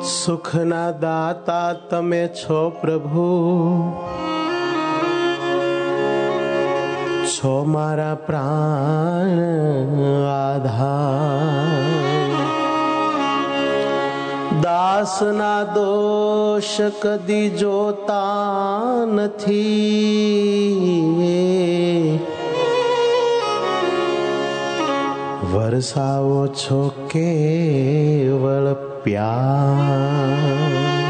સુખના દાતા તમે છો પ્રભુ, છો મારા પ્રાણ આધાર. દાસના દોષ કદી જોતા નથી, વરસાવો છો કેવળ પ્યાર.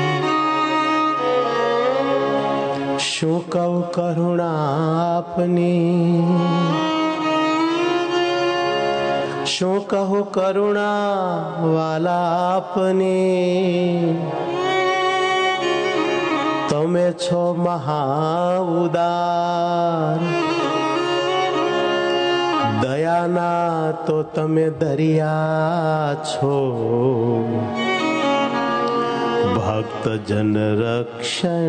શું કહું કરુણા આપની, શું કહું કરુણા વાલા આપની. તમે છો મહા ઉદાર, દયાના તો તમે દરિયા છો. ભક્ત જન રક્ષણ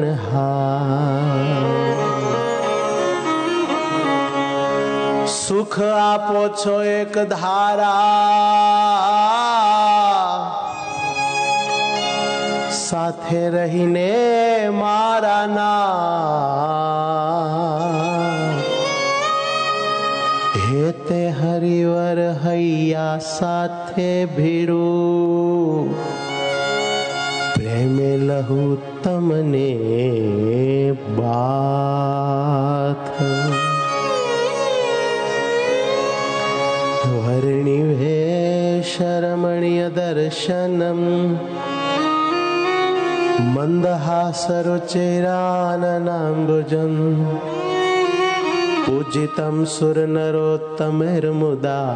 સુખ આપો છો એક ધારા, સાથે રહીને મારા ના. હે તે હરિવર હૈયા સાથે ભીડું, પ્રેમે લહુ તમને બાથ. વર્ણિ વેશરમણીય દર્શનમ, મંદહાસરુચિરાનનાંબુજમ. પૂજિતમ સુરનરોત્તમૈર્મુદા,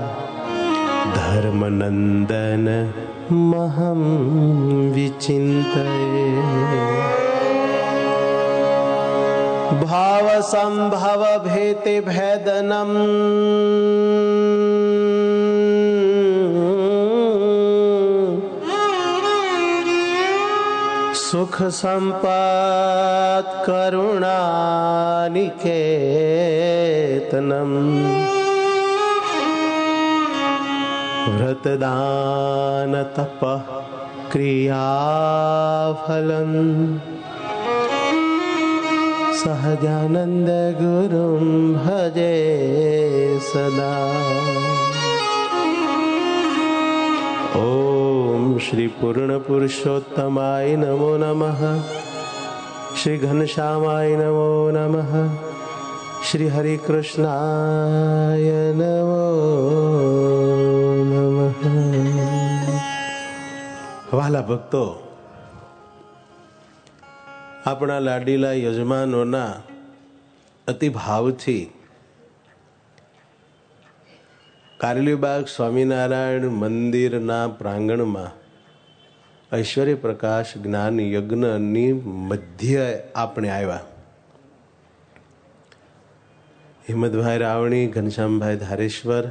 ધર્મનંદન મહં વિચિંતયે. ભાવ સંભવ ભેતિ ભેદનમ, સુખ સંપત કરુણા નિકેતનમ. વ્રતદાન તપ ક્રિયાફલમ, સહજાનંદ ગુરુમ ભજે સદા. ઓમ શ્રી પૂર્ણ પુરુષોત્તમાય નમો નમઃ. શ્રી ઘનશ્યામાય નમો નમઃ. શ્રી હરિ કૃષ્ણાય નમો નમઃ. વહાલા ભક્તો, આપણા લાડીલા યજમાનોના અતિ ભાવથી કારેલીબાગ સ્વામિનારાયણ મંદિરના પ્રાંગણમાં ઐશ્વર્ય પ્રકાશ જ્ઞાન યજ્ઞની મધ્યે આપણે આવ્યા. હિંમતભાઈ રાવણી, ઘનશ્યામભાઈ ધારેશ્વર,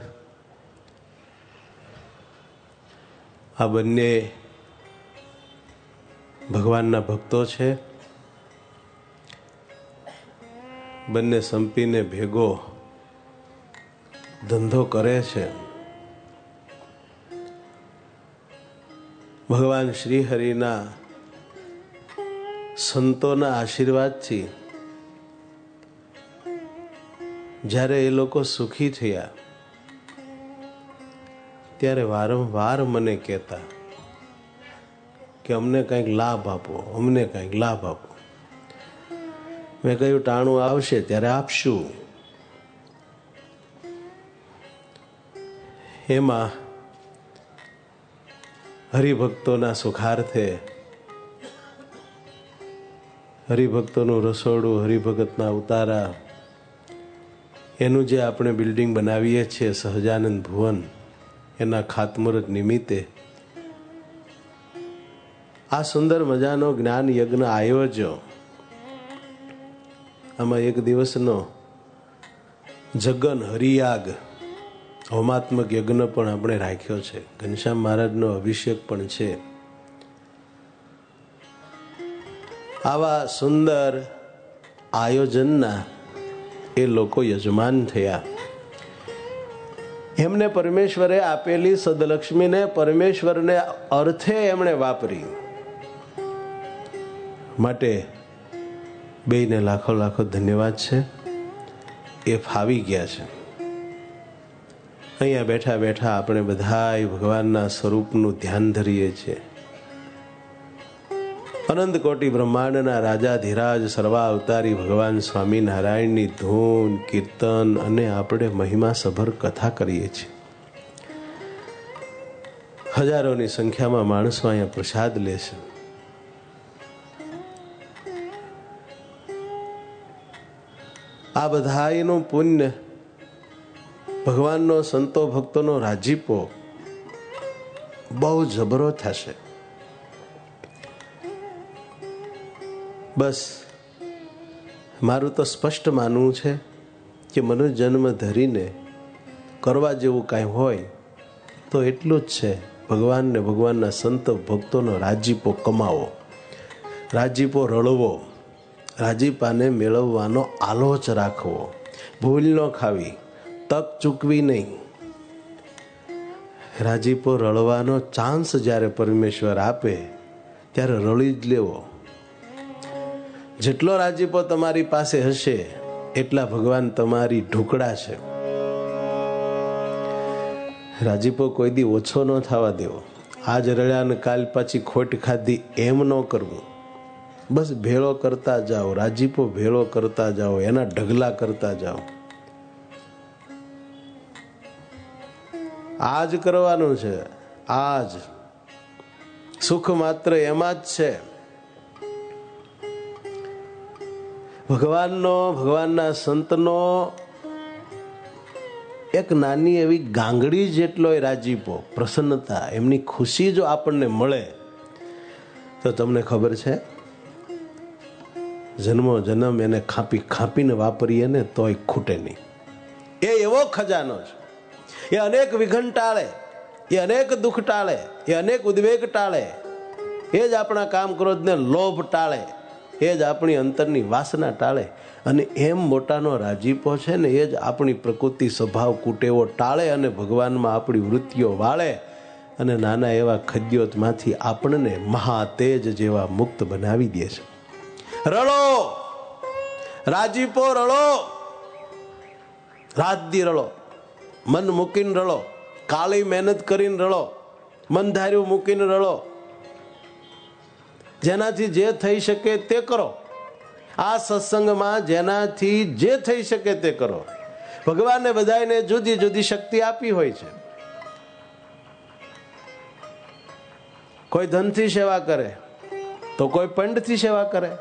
આ બંને ભગવાનના ભક્તો છે. બંને સંપીને ભેગો ધંધો કરે છે. ભગવાન શ્રી હરિના સંતોના આશીર્વાદથી જ્યારે એ લોકો સુખી થયા ત્યારે વારંવાર મને કહેતા કે અમને કંઈક લાભ આપો, અમને કંઈક લાભ આપો. મેં કહ્યું ટાણું આવશે ત્યારે આપશું. એમાં હરિભક્તોના સુખાર્થે હરિભક્તોનું રસોડું, હરિભગતના ઉતારા, એનું જે આપણે બિલ્ડિંગ બનાવીએ છીએ સહજાનંદ ભુવન, એના ખાતમુહૂર્ત નિમિત્તે આ સુંદર મજાનો જ્ઞાન યજ્ઞ આયોજ્યો. આમાં એક દિવસનો જગન હરિયાગ હોમાત્મક યજ્ઞ પણ આપણે રાખ્યો છે. ઘનશ્યામ મહારાજનો અભિષેક પણ છે. આવા સુંદર આયોજનના એ લોકો યજમાન થયા. એમને પરમેશ્વરે આપેલી સદલક્ષ્મીને પરમેશ્વરને અર્થે એમણે વાપરી. માટે બેયને લાખો લાખો ધન્યવાદ છે. એ ફાવી ગયા છે. અહીંયા બેઠા બેઠા આપણે બધાય ભગવાનના સ્વરૂપનું ધ્યાન ધરીએ છીએ. અનંત કોટી બ્રહ્માંડના રાજાધિરાજ સર્વાવતારી ભગવાન સ્વામિનારાયણની ધૂન, કીર્તન અને આપણે મહિમા સભર કથા કરીએ છીએ. હજારોની સંખ્યામાં માણસો અહીંયા પ્રસાદ લે છે. આ બધાયનું પુણ્ય, ભગવાનનો સંતો ભક્તોનો રાજીપો બહુ જબરો થશે. બસ મારું તો સ્પષ્ટ માનવું છે કે મનુષ્ય જન્મ ધરીને કરવા જેવું કાંઈ હોય તો એટલું જ છે, ભગવાનને ભગવાનના સંત ભક્તોનો રાજીપો કમાવો, રાજીપો રળવો, રાજીપાને મેળવવાનો આલોચ રાખવો, ભૂલ ન ખાવી, તક ચૂકવી નહીં. રાજીપો રળવાનો ચાન્સ જ્યારે પરમેશ્વર આપે ત્યારે રળી જ લેવો. જેટલો રાજીપો તમારી પાસે હશે એટલા ભગવાન તમારી ઢોકળા છે. રાજીપો કોઈ દી ઓછો ન થવા દેવો. આજ રળ્યા ને કાલ પાછી ખોટ ખાધી એમ ન કરવું. બસ ભેળો કરતા જાઓ, રાજીપો ભેળો કરતા જાઓ, એના ઢગલા કરતા જાઓ. આજ કરવાનું છે. આજ સુખ માત્ર એમાં જ છે. ભગવાનનો, ભગવાનના સંતનો એક નાની એવી ગાંગડી જેટલો રાજીપો, પ્રસન્નતા, એમની ખુશી જો આપણને મળે તો તમને ખબર છે જન્મો જન્મ એને ખાપી ખાપીને વાપરીએ ને તોય ખૂટે નહીં. એ એવો ખજાનો છે. એ અનેક વિઘ્ન ટાળે, એ અનેક દુઃખ ટાળે, એ અનેક ઉદ્વેગ ટાળે. એ જ આપણા કામ ક્રોધને લોભ ટાળે, એ જ આપણી અંતરની વાસના ટાળે. અને એમ મોટાનો રાજીપો છે ને એ જ આપણી પ્રકૃતિ સ્વભાવ કુટેવો ટાળે અને ભગવાનમાં આપણી વૃત્તિઓ વાળે અને નાના એવા ખદ્યોતમાંથી આપણને મહાતેજ જેવા મુક્ત બનાવી દે છે. રળો, રાજીપો રળો, રાત દી રળો, મન મૂકીને રળો, કાળી મહેનત કરીને રળો, મન ધાર્યું મૂકીને રળો. જેનાથી જે થઈ શકે તે કરો. આ સત્સંગમાં જેનાથી જે થઈ શકે તે કરો. ભગવાને બધાને જુદી જુદી શક્તિ આપી હોય છે. કોઈ ધનથી સેવા કરે તો કોઈ પંડથી સેવા કરે,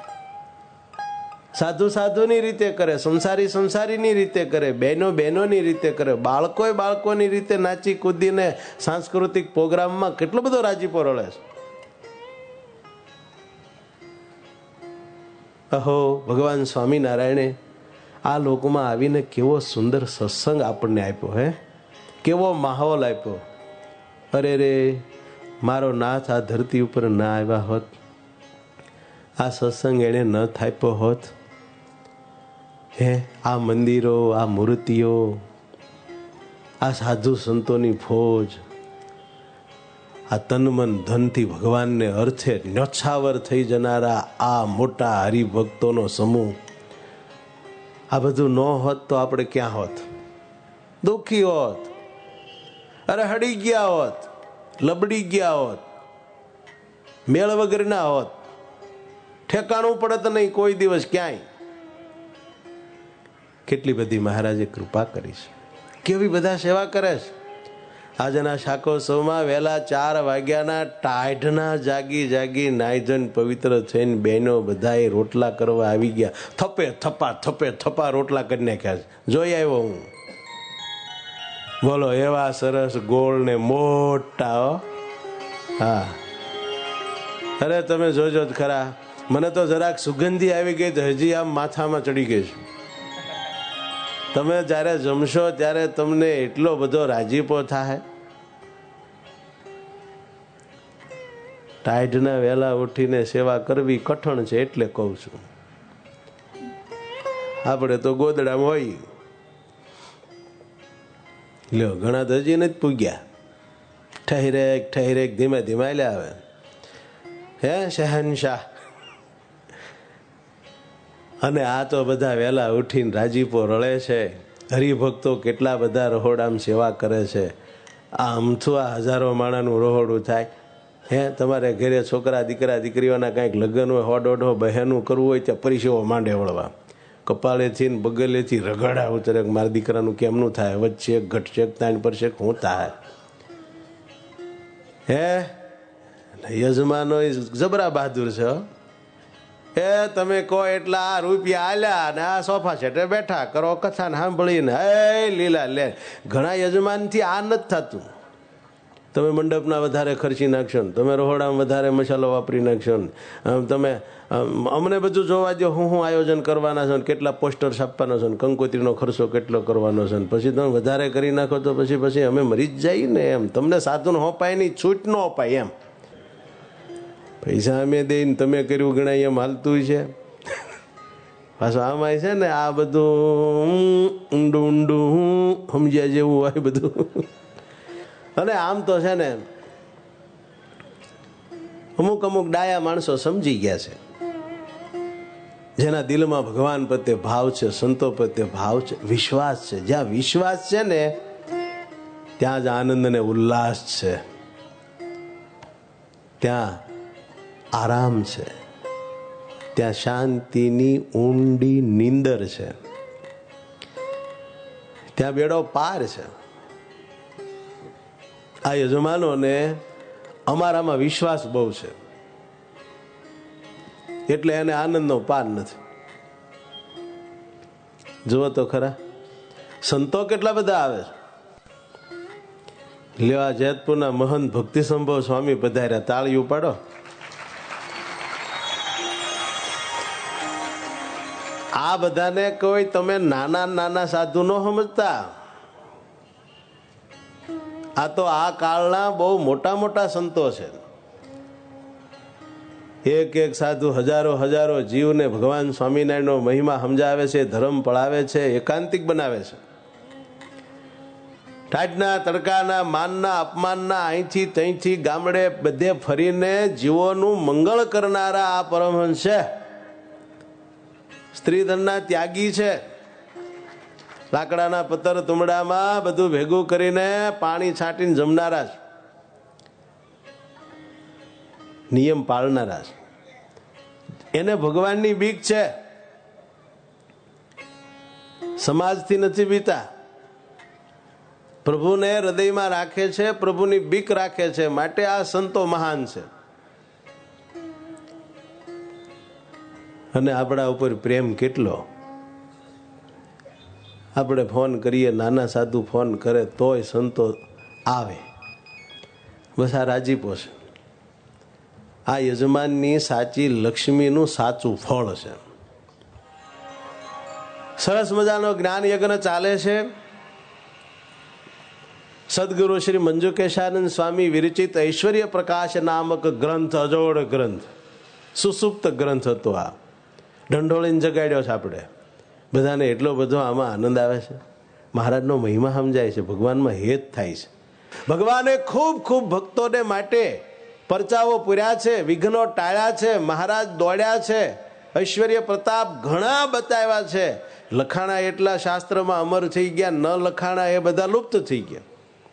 સાધુ સાધુની રીતે કરે, સંસારી સંસારીની રીતે કરે, બહેનો બહેનોની રીતે કરે, બાળકોએ બાળકોની રીતે નાચી કૂદીને સાંસ્કૃતિક પ્રોગ્રામમાં કેટલો બધો રાજીપો રળે છે. અહો, ભગવાન સ્વામિનારાયણે આ લોકમાં આવીને કેવો સુંદર સત્સંગ આપણને આપ્યો. કેવો માહોલ આપ્યો. અરે રે, મારો નાથ આ ધરતી ઉપર ના આવ્યા હોત, આ સત્સંગ એણે ન થાપ્યો હોત, આ મંદિરો, આ મૂર્તિઓ, આ સાધુ સંતોની ફોજ, આ તન મન ધનથી ભગવાનને અર્થે ન્યોછાવર થઈ જનારા આ મોટા હરિભક્તોનો સમૂહ, આ બધું ન હોત તો આપણે ક્યાં હોત? દુઃખી હોત, અરે હડી ગયા હોત, લબડી ગયા હોત, મેળ વગરના હોત, ઠેકાણું પડત નહીં કોઈ દિવસ ક્યાંય. કેટલી બધી મહારાજે કૃપા કરી છે, કેવી બધા સેવા કરે છે. આજના શાકોત્સવમાં વહેલા 4 વાગ્યાના ટાઢના જાગી જાગી નાઈજન પવિત્ર થઈને બહેનો બધાએ રોટલા કરવા આવી ગયા. થપે થપા રોટલા કરી નાખ્યા છે. જોઈ આવ્યો હું. બોલો, એવા સરસ ગોળ ને મોટા. હા, અરે તમે જોજો જ ખરા. મને તો જરાક સુગંધી આવી ગઈ તો હજી આમ માથામાં ચડી ગઈ છે. તમે જ્યારે જમશો ત્યારે તમને એટલો બધો રાજીપો થાય. ટાઢના વહેલા ઉઠીને સેવા કરવી કઠણ છે એટલે કહું છું. આપણે તો ગોદડામાં હોય. લ્યો, ઘણા તો હજી નથી પૂગ્યા. ઠહેરેક ધીમે ધીમે આવે. હે શહેનશાહ, અને આ તો બધા વહેલા ઉઠીને રાજીપો રળે છે. હરિભક્તો કેટલા બધા રહોડામાં સેવા કરે છે. આ અમથું આ હજારો માણાનું રહોડું થાય. તમારે ઘરે છોકરા દીકરા દીકરીઓના કાંઈક લગ્ન હોય, 100-150 બહેનું કરવું હોય ત્યાં પરિસેવો માંડે વળવા. કપાળેથી ને બગલેથી રગડા ઉતરે. મારા દીકરાનું કેમનું થાય, વચ્ચે ઘટશે તાણ પરશે શું થાય. યજમાનો જબરા બહાદુર છે. તમે કહો એટલા રૂપિયા આલ્યા ને આ સોફા સેટે બેઠા કરો, કથાને સાંભળીને લીલા લે. ઘણા યજમાનથી આ નથી થતું. તમે મંડપના વધારે ખર્ચી નાખશો ને, તમે રહોડામાં વધારે મસાલો વાપરી નાખશો ને, તમે અમને બધું જોવા દો હું આયોજન કરવાના છો ને, કેટલા પોસ્ટર છાપવાના છો ને, કંકોત્રીનો ખર્ચો કેટલો કરવાનો છે ને, પછી તમે વધારે કરી નાખો તો પછી અમે મરી જ જઈએ ને. એમ તમને સાધુને હોપાય નહીં, છૂટ ન અપાય. એમ પૈસા અમે દઈને તમે કર્યું ગણાય એમ હાલતું છે. પાછું આમાં છે ને આ બધું ઊંડું ઊંડું સમજ્યા જેવું હોય બધું. અને આમ તો છે ને અમુક ડાયા માણસો સમજી ગયા છે, જેના દિલમાં ભગવાન પ્રત્યે ભાવ છે, સંતો પ્રત્યે ભાવ છે, વિશ્વાસ છે. જ્યાં વિશ્વાસ છે ને ત્યાં જ આનંદ ને ઉલ્લાસ છે, ત્યાં આરામ છે, ત્યાં શાંતિની ઊંડી નીંદર છે, ત્યાં બેડો પાર છે. આ યજમાનોને અમારામાં વિશ્વાસ બહુ છે એટલે એને આનંદનો પાર નથી. જુઓ તો ખરા સંતો કેટલા બધા આવે છે. લેવા જેતપુરના મહંત ભક્તિ સંભવ સ્વામી પધાર્યા, તાળીઓ પાડો. આ બધાને કોઈ તમે નાના સાધુ ન સમજતા. આ તો આ કાળના બહુ મોટા સંતો છે. એક સાધુ હજારો જીવને ભગવાન સ્વામિનારાયણનો મહિમા સમજાવે છે, ધર્મ પળાવે છે, એકાંતિક બનાવે છે. ટાઢના તડકાના માનના અપમાનના અહીંથી ત્યાંથી ગામડે બધે ફરીને જીવોનું મંગળ કરનારા આ પરમહંસ છે. સ્ત્રી ધનના ત્યાગી છે. લાકડાના પથ્થર તુમડામાં બધું ભેગું કરીને પાણી છાંટીને જમનારા છે, નિયમ પાળનારા છે. એને ભગવાનની બીક છે, સમાજથી નથી બીતા. પ્રભુને હૃદયમાં રાખે છે, પ્રભુની બીક રાખે છે, માટે આ સંતો મહાન છે. અને આપણા ઉપર પ્રેમ કેટલો. આપણે ફોન કરીએ, નાના સાધુ ફોન કરે તોય સંતો આવે. બસ આ રાજીપો છે. આ યજમાનની સાચી લક્ષ્મીનું સાચું ફળ છે. સરસ મજાનો જ્ઞાન યજ્ઞ ચાલે છે. સદગુરુ શ્રી મંજુકેશાનંદ સ્વામી વિરચિત ઐશ્વર્ય પ્રકાશ નામક ગ્રંથ, અજોડ ગ્રંથ, સુસુપ્ત ગ્રંથ હતો. આ ઢંઢોળીને જગાડ્યો છે આપણે બધાને. એટલો બધો આમાં આનંદ આવે છે. મહારાજનો મહિમા સમજાય છે, ભગવાનમાં હેત થાય છે. ભગવાને ખૂબ ભક્તોને માટે પરચાઓ પૂર્યા છે, વિઘ્નો ટાળ્યા છે, મહારાજ દોડ્યા છે, ઐશ્વર્ય પ્રતાપ ઘણા બતાવ્યા છે. લખાણા એટલા શાસ્ત્રમાં અમર થઈ ગયા, ન લખાણા એ બધા લુપ્ત થઈ ગયા.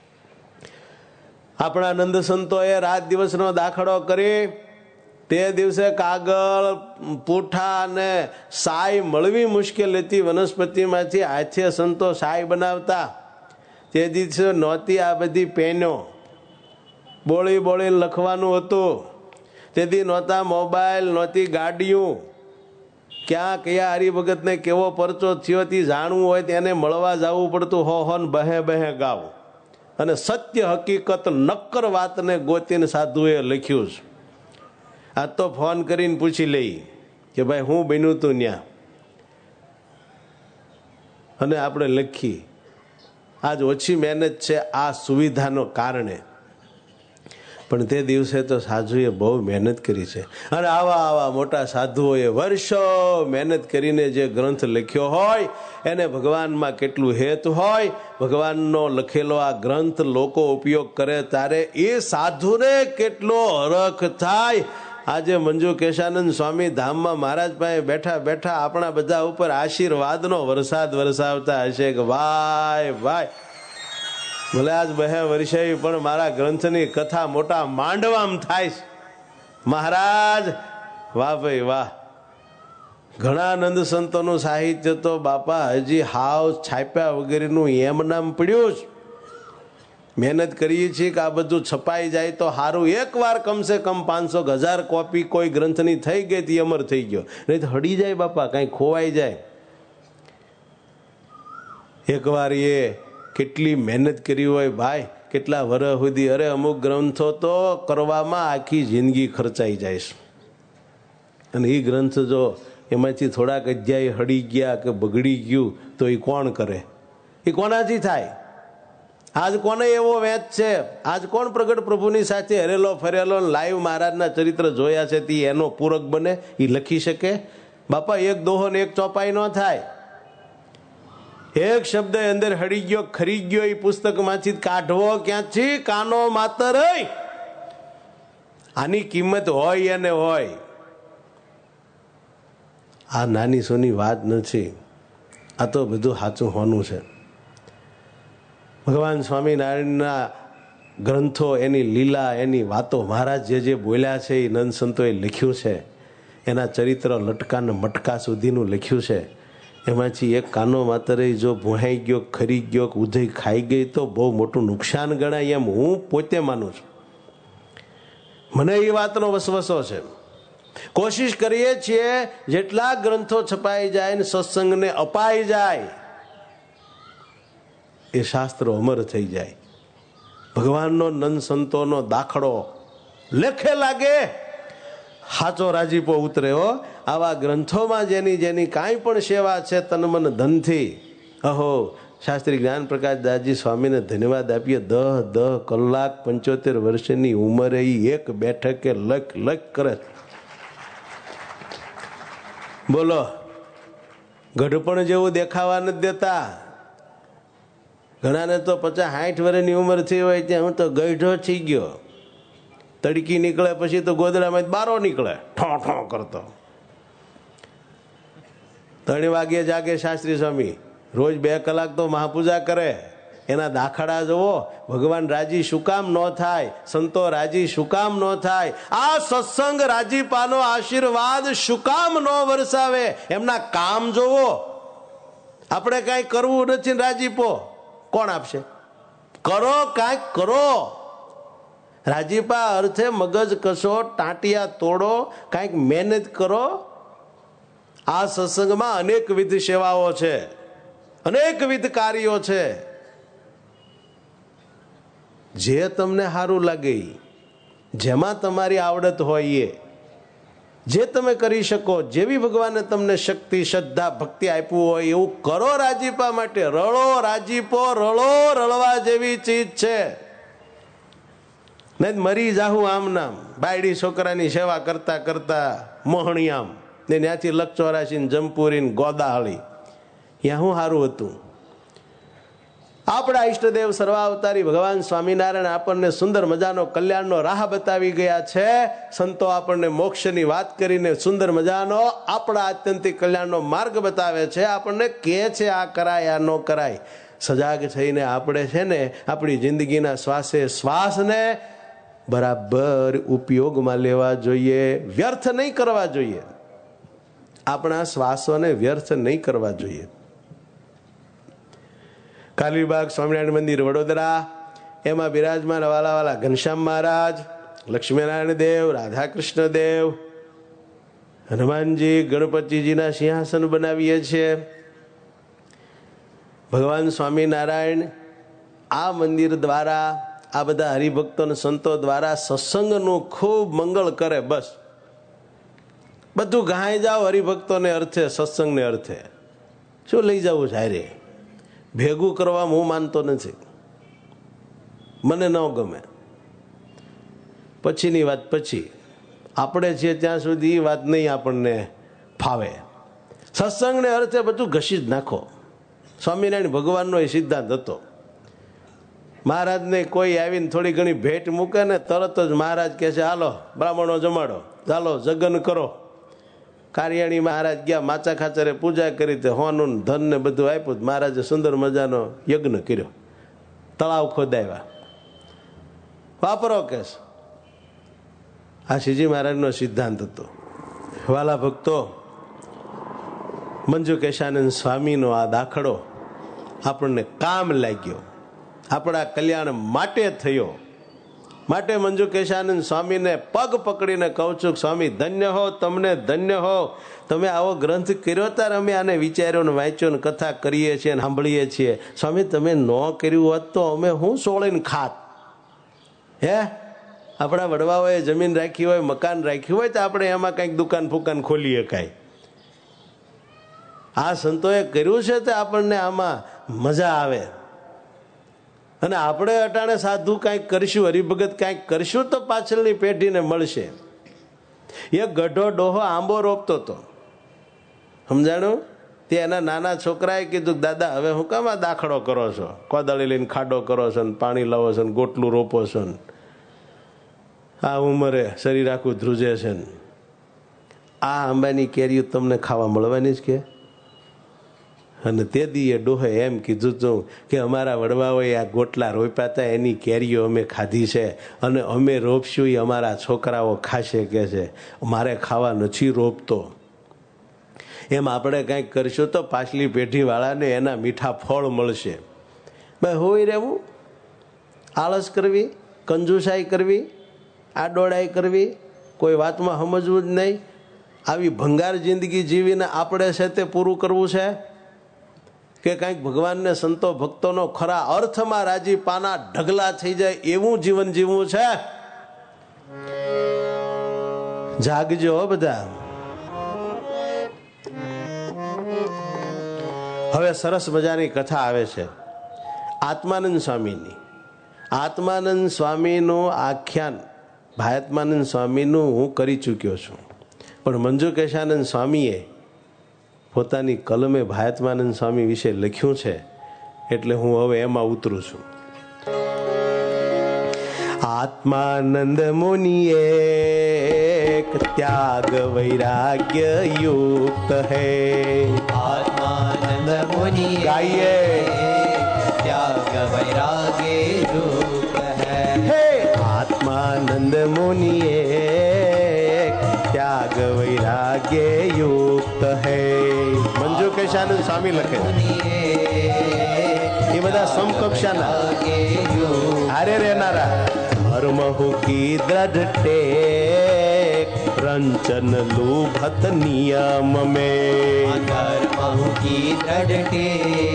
આપણા નંદ સંતોએ રાત દિવસનો દાખલો કરી તે દિવસે કાગળ, પૂઠા અને સાય મળવી મુશ્કેલ હતી. વનસ્પતિમાંથી હાથે સંતો સાય બનાવતા. તે દિવસે નહોતી આ બધી પેનો, બોળી લખવાનું હતું. તેથી નહોતા મોબાઈલ, નહોતી ગાડીઓ. ક્યાં કયા હરિભગતને કેવો પરચો થયો તે જાણવું હોય તેને મળવા જવું પડતું. હોન બહે ગાવ. અને સત્ય હકીકત નક્કર વાતને ગોતીને સાધુએ લખ્યું છે. આ તો ફોન કરીને પૂછી લઈ કે ભાઈ હું બન્યું તું ન્યા, અને આપણે લખી. આજ ઓછી મહેનત છે આ સુવિધાનો કારણે, પણ તે દિવસે તો સાધુએ બહુ મહેનત કરી છે. અને આવા મોટા સાધુઓએ વર્ષો મહેનત કરીને જે ગ્રંથ લખ્યો હોય એને ભગવાનમાં કેટલું હેત હોય. ભગવાનનો લખેલો આ ગ્રંથ લોકો ઉપયોગ કરે ત્યારે એ સાધુને કેટલો હરખ થાય. આજે મંજુ કેશાનંદ સ્વામી ધામમાં મહારાજ પાસે બેઠા બેઠા આપણા બધા ઉપર આશીર્વાદનો વરસાદ વરસાવતા હશે કે ભાઈ ભાઈ ભલે આજ 2 વર્ષે પણ મારા ગ્રંથની કથા મોટા માંડવામાં થાય છે. મહારાજ વાહ ભાઈ વાહ. ઘણા નંદ સંતોનું સાહિત્ય તો બાપા હજી હાવ છાપ્યા વગેરેનું એમ નામ પડ્યું છે. મહેનત કરીએ છીએ કે આ બધું છપાઈ જાય તો સારું. એકવાર કમસે કમ 500,000 કોપી કોઈ ગ્રંથની થઈ ગઈ હતી, અમર થઈ ગયો. નહીં તો હડી જાય બાપા, કઈ ખોવાઈ જાય. એકવાર એ કેટલી મહેનત કરી હોય ભાઈ, કેટલા વર્ષ સુધી. અરે અમુક ગ્રંથો તો કરવામાં આખી જિંદગી ખર્ચાઈ જાય છે. અને એ ગ્રંથ જો એમાંથી થોડાક અધ્યાય હડી ગયા કે બગડી ગયું તો એ કોણ કરે? એ કોનાથી થાય? આજ કોને એવો વેચ છે? આજ કોણ પ્રગટ પ્રભુની સાથે હરેલો ફરેલો લાઈવ મહારાજના ચરિત્ર જોયા છે તે એનો પૂરક બને? એ લખી શકે? બાપા એક દોહો ને એક ચોપાઈ ન થાય. એક શબ્દ અંદર હડી ગયો ખરી ગયો એ પુસ્તકમાંથી કાઢવો ક્યાંથી? કાનો માતર. આની કિંમત હોય અને હોય. આ નાની સોની વાત નથી. આ તો બધું સાચું હોનું છે. ભગવાન સ્વામિનારાયણના ગ્રંથો, એની લીલા, એની વાતો, મહારાજ જે બોલ્યા છે એ નંદ સંતોએ લખ્યું છે. એના ચરિત્ર લટકા ને મટકા સુધીનું લખ્યું છે. એમાંથી એક કાનો માતરે જો ભૂહાઈ ગયો, ખરી ગયો, ઉધઈ ખાઈ ગઈ તો બહુ મોટું નુકસાન ગણાય એમ હું પોતે માનું છું. મને એ વાતનો વસવસો છે. કોશિશ કરીએ છીએ જેટલા ગ્રંથો છપાઈ જાય ને સત્સંગને અપાઈ જાય એ શાસ્ત્રો અમર થઈ જાય. ભગવાનનો નંદ સંતોનો દાખલો લેખે લાગે, સાચો રાજીપો ઉતરે. હો આવા ગ્રંથોમાં જેની જેની કાંઈ પણ સેવા છે તન મન ધનથી, અહો શાસ્ત્રી જ્ઞાન પ્રકાશ દાસજી સ્વામીને ધન્યવાદ આપીએ. 10 કલાક 75 વર્ષની ઉંમરે એક બેઠકે લખ કરે. બોલો, ગઢપણ જેવું દેખાવા નથી દેતા. ઘણાને તો 50-60 વર્ષની ઉંમર થઈ હોય ત્યાં હું તો ગઈઢો થઈ ગયો. તડકી નીકળે પછી તો ગોદડામાં બારો નીકળે ઠો ઠો કરતો. 3 વાગે જાગે શાસ્ત્રી સ્વામી, રોજ 2 કલાક તો મહાપૂજા કરે. એના દાખલા જુઓ. ભગવાન રાજી શું કામ ન થાય? સંતો રાજી શું કામ ન થાય? આ સત્સંગ રાજીપાનો આશીર્વાદ શું કામ ન વરસાવે? એમના કામ જોવો. આપણે કઈ કરવું નથી, રાજીપો કોણ આપશે? કરો, કાંઈક કરો. રાજીપા અર્થે મગજ કસો, ટાંટિયા તોડો, કાંઈક મહેનત કરો. આ સત્સંગમાં અનેકવિધ સેવાઓ છે, અનેકવિધ કાર્યો છે. જે તમને સારું લાગે, જેમાં તમારી આવડત હોય, એ જે તમે કરી શકો, જેવી ભગવાને તમને શક્તિ, શ્રદ્ધા, ભક્તિ આપ્યું હોય એવું કરો. રાજીપા માટે રળો. રાજીપો રળો. રળવા જેવી ચીજ છે. નહીં મરી જાહું આમ નામ. બાયડી છોકરાની સેવા કરતા કરતા મોહણિયામ ને ત્યાંથી લક્ષ 84 જમપુરી ગોદાહળી, ત્યાં શું સારું હતું? આપણા ઈષ્ટદેવ સર્વાવતારી ભગવાન સ્વામિનારાયણ આપણને સુંદર મજાનો કલ્યાણનો રાહ બતાવી ગયા છે. સંતો આપણને મોક્ષની વાત કરીને સુંદર મજાનો આપણા આત્યંતિક કલ્યાણનો માર્ગ બતાવે છે. આપણને કહે છે આ કરાય, આ ન કરાય. સજાગ થઈને આપણે છે ને આપણી જિંદગીના શ્વાસે શ્વાસને બરાબર ઉપયોગમાં લેવા જોઈએ. વ્યર્થ નહીં કરવા જોઈએ. આપણા શ્વાસોને વ્યર્થ નહીં કરવા જોઈએ. કાલીબાગ સ્વામિનારાયણ મંદિર વડોદરા, એમાં બિરાજમાન વાલા ઘનશ્યામ મહારાજ, લક્ષ્મીનારાયણ દેવ, રાધા કૃષ્ણ દેવ, હનુમાનજી, ગણપતિજીના સિંહાસન બનાવીએ છીએ. ભગવાન સ્વામિનારાયણ આ મંદિર દ્વારા, આ બધા હરિભક્તો અને સંતો દ્વારા સત્સંગનું ખૂબ મંગળ કરે. બસ બધું ગાય જાઓ હરિભક્તોને અર્થે, સત્સંગને અર્થે. શું લઈ જવું છે? ભેગું કરવા હું માનતો નથી, મને ન ગમે. પછીની વાત પછી. આપણે છીએ ત્યાં સુધી એ વાત નહીં આપણને ફાવે. સત્સંગને અર્થે બધું ઘસી જ નાખો. સ્વામિનારાયણ ભગવાનનો એ સિદ્ધાંત હતો. મહારાજને કોઈ આવીને થોડી ઘણી ભેટ મૂકે ને તરત જ મહારાજ કહે છે હાલો બ્રાહ્મણો જમાડો, ચાલો જગન કરો. કારિયાણી મહારાજ ગયા, માચા ખાચરે પૂજા કરી, તે હોનું ધન ને બધું આપ્યું. મહારાજે સુંદર મજાનો યજ્ઞ કર્યો, તળાવ ખોદાવ્યા. વાપરો કેસ. આ શ્રીજી મહારાજનો સિદ્ધાંત હતો. વાલા ભક્તો, મંજુ કેશાનંદ સ્વામીનો આ દાખલો આપણને કામ લાગ્યો, આપણા કલ્યાણ માટે થયો. માટે મંજુ કેશાનંદ સ્વામીને પગ પકડીને કહું છું, સ્વામી ધન્ય હો, તમને ધન્ય હો. તમે આવો ગ્રંથ કર્યો ત્યારે અમે આને વિચાર્યો ને વાંચ્યો ને કથા કરીએ છીએ ને સાંભળીએ છીએ. સ્વામી તમે ન કર્યું હોત તો અમે હું સોળીને ખાત? હે, આપણા વડવાઓએ જમીન રાખી હોય, મકાન રાખ્યું હોય તો આપણે એમાં કંઈક દુકાન ફુકાન ખોલી શકાય. આ સંતોએ કર્યું છે તો આપણને આમાં મજા આવે. અને આપણે અટાણે સાધુ કાંઈક કરશું, હરિભગત કાંઈક કરશું તો પાછળની પેઢીને મળશે. એક ગઢો ડોહો આંબો રોપતો હતો, સમજાણું? તે એના નાના છોકરાએ કીધું, દાદા હવે હું કામ આ દાખલો કરો છો, કોદાળી લઈને ખાડો કરો છો ને પાણી લાવો છો ને ગોટલું રોપો છો ને આ ઉંમરે શરીર આખું ધ્રુજે છે ને આ આંબાની કેરીઓ તમને ખાવા મળવાની જ કે? અને તે દીએ ડોહે એમ કીધું હતું કે અમારા વડવાઓએ આ ગોટલા રોપ્યા હતા, એની કેરીઓ અમે ખાધી છે અને અમે રોપશું એ અમારા છોકરાઓ ખાશે કે છે, મારે ખાવા નથી રોપતો. એમ આપણે કંઈક કરશું તો પાછલી પેઢીવાળાને એના મીઠા ફળ મળશે. ભાઈ હોય રહેવું, આળસ કરવી, કંજુસાઈ કરવી, આડોડાઈ કરવી, કોઈ વાતમાં સમજવું જ નહીં. આવી ભંગાર જિંદગી જીવીને આપણે છે તે પૂરું કરવું છે કે કંઈક ભગવાનને સંતો ભક્તોનો ખરા અર્થમાં રાજી પાના ઢગલા થઈ જાય એવું જીવન જીવવું છે? જાગજો બધા. હવે સરસ મજાની કથા આવે છે આત્માનંદ સ્વામીની. આત્માનંદ સ્વામીનું આખ્યાન ભાયાત્માનંદ સ્વામીનું હું કરી ચૂક્યો છું, પણ મંજુ કેશાનંદ સ્વામીએ પોતાની કલમે ભાયાત્માનંદ સ્વામી વિશે લખ્યું છે એટલે હું હવે એમાં ઉતરું છું. આત્માનંદ મુનિએ ત્યાગ વૈરાગ્ય યુક્ત હૈ. આત્માનંદ મુનિ ગાઈએ ત્યાગ વૈરાગ્ય યુક્ત હે. આત્માનંદ મુનિએ ત્યાગ વૈરાગ્ય યુક્ત હૈ. મંજુ કેશાનંદ સ્વામી લખે, એ બધા સમકક્ષાના હારે રહેનારા. ધર્મ હુકી દ્રઢ ટેક રંચન લુભત નિયમ में. धर्म की दृढ़ते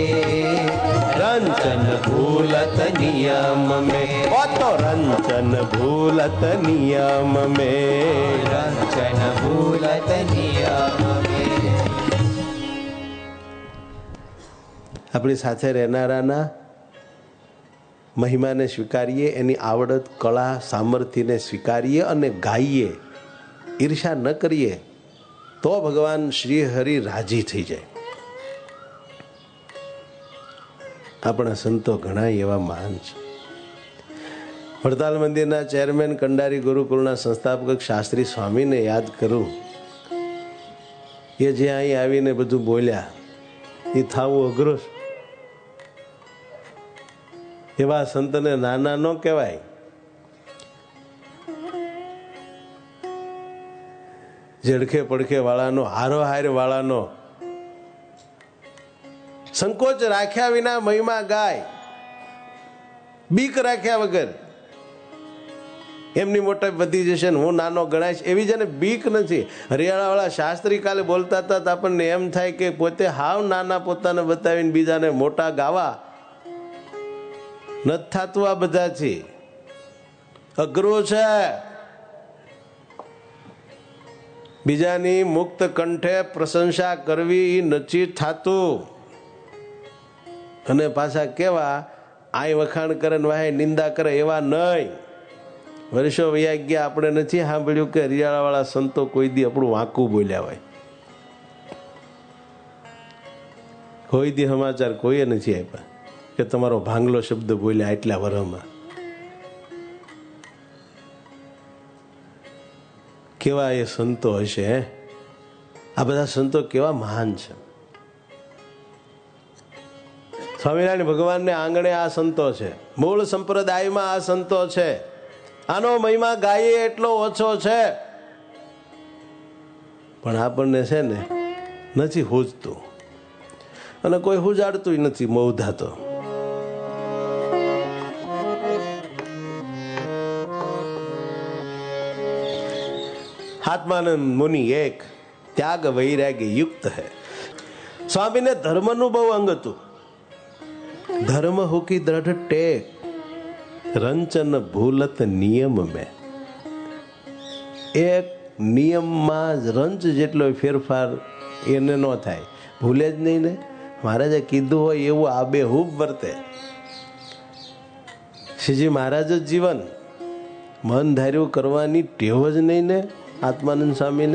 रंचन भूलत नियम में. ओ तो रंचन भूलत नियम में. रंचन भूलत नियम में. આપણી સાથે રહેનારાના મહિમાને સ્વીકારીએ, એની આવડત કળા સામર્થ્યને સ્વીકારીએ અને ગાઈએ, ઈર્ષા ન કરીએ તો ભગવાન શ્રી હરિ રાજી થઈ જાય. આપણા સંતો ઘણા એવા મહાન છે. વડતાલ મંદિરના ચેરમેન કંડારી ગુરુકુળના સંસ્થાપક શાસ્ત્રી સ્વામીને યાદ કરું. એ જે અહીં આવીને બધું બોલ્યા એ થવું અઘરું. એવા સંતને નાના ન કહેવાય. ઝડખે પડખે વાળાનો, હારોહાર વાળાનો સંકોચ રાખ્યા વિના મહિમા ગાય, બીક રાખ્યા વગર. એમની મોટા વધી જશે ને હું નાનો ગણાઈશ એવી જેને બીક નથી. હરિયાણાવાળા શાસ્ત્રી કાલે બોલતા હતા આપણને એમ થાય કે પોતે હાવ નાના પોતાને બતાવીને બીજાને મોટા ગાવા નથી થતું. આ બધાથી અઘરું છે. બીજાની મુક્ત કંઠે પ્રશંસા કરવી નથી થતું. અને પાછા કેવા આય વખાણ કરે ને વાહે નિંદા કરે એવા નહીં. વર્ષો વયા ગયા, આપણે નથી સાંભળ્યું કે હરિયાળાવાળા સંતો કોઈ દી આપણું વાંકું બોલ્યા હોય. કોઈ દી સમાચાર કોઈએ નથી આપ્યા. કે તમારો ભાંગલો શબ્દ બોલ્યા એટલા વર્ષમાં. કેવા એ સંતો હશે, આ બધા સંતો કેવા મહાન છે. સ્વામિનારાયણ ભગવાનને આંગણે આ સંતો છે, મૂળ સંપ્રદાયમાં આ સંતો છે. આનો મહિમા ગાઈએ એટલો ઓછો છે, પણ આપણને છે ને નથી હુજતું, અને કોઈ હુજાડતું નથી મોઢા તો. આત્માનંદ મુનિ એક ત્યાગ વૈરાગ્ય યુક્ત હૈ. સ્વામીને ધર્મનું બહુ અંગ હતું. ધર્મ હુકી દ્રઢ ટેક, રંચન ભૂલત નિયમ મેં. એક નિયમમાં રંચ જેટલો ફેરફાર એને ન થાય, ભૂલે જ નહીં ને. મહારાજે કીધું હોય એવું આબેહૂબ વર્તે. શ્રીજી મહારાજ જ જીવન મન ધાર્યું કરવાની ટેવ જ નહીં ને આત્માનંદ સ્વામીને.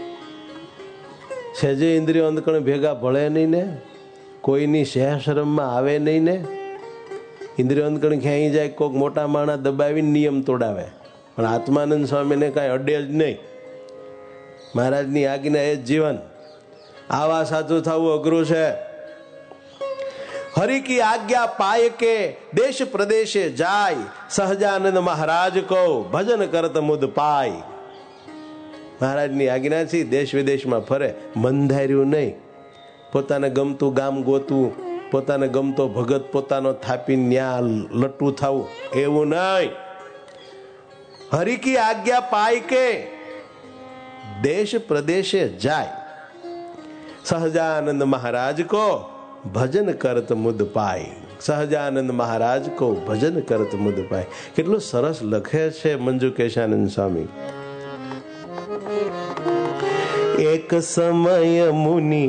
સહેજે ઇન્દ્રિયો અંધકણ ભેગા ભળે નહીં ને, કોઈની શહેશરમમાં આવે નહીં ને. ઇન્દ્રિયો અંધકણ ક્યાંય જાય, કોઈક મોટા માણા દબાવીને નિયમ તોડાવે, પણ આત્માનંદ સ્વામીને કાંઈ અડે જ નહીં. મહારાજની આજ્ઞા એ જ જીવન. આવા સાધુ થવું અઘરું છે. હરિ કી આજ્ઞા પાય કે દેશ પ્રદેશે જાય, સહજાનંદ મહારાજ કો ભજન કરત મુદ પાય. મહારાજની આજ્ઞાથી દેશ વિદેશમાં ફરે, મન ધાર્યું નહીં. પોતાને ગમતું ગામ ગોતવું, પોતાને ગમતો ભગત પોતાનો થાપી ન્યા લટું થવું, એવું નહીં. હરિ કી આજ્ઞા પાય કે દેશ પ્રદેશે જાય, સહજાનંદ મહારાજ કો ભજન કરત મુદ પાય. સહજાનંદ મહારાજ કો ભજન કરત મુદ પાય. કેટલું સરસ લખે છે મંજુ કેશાનંદ સ્વામી. એક સમય મુનિ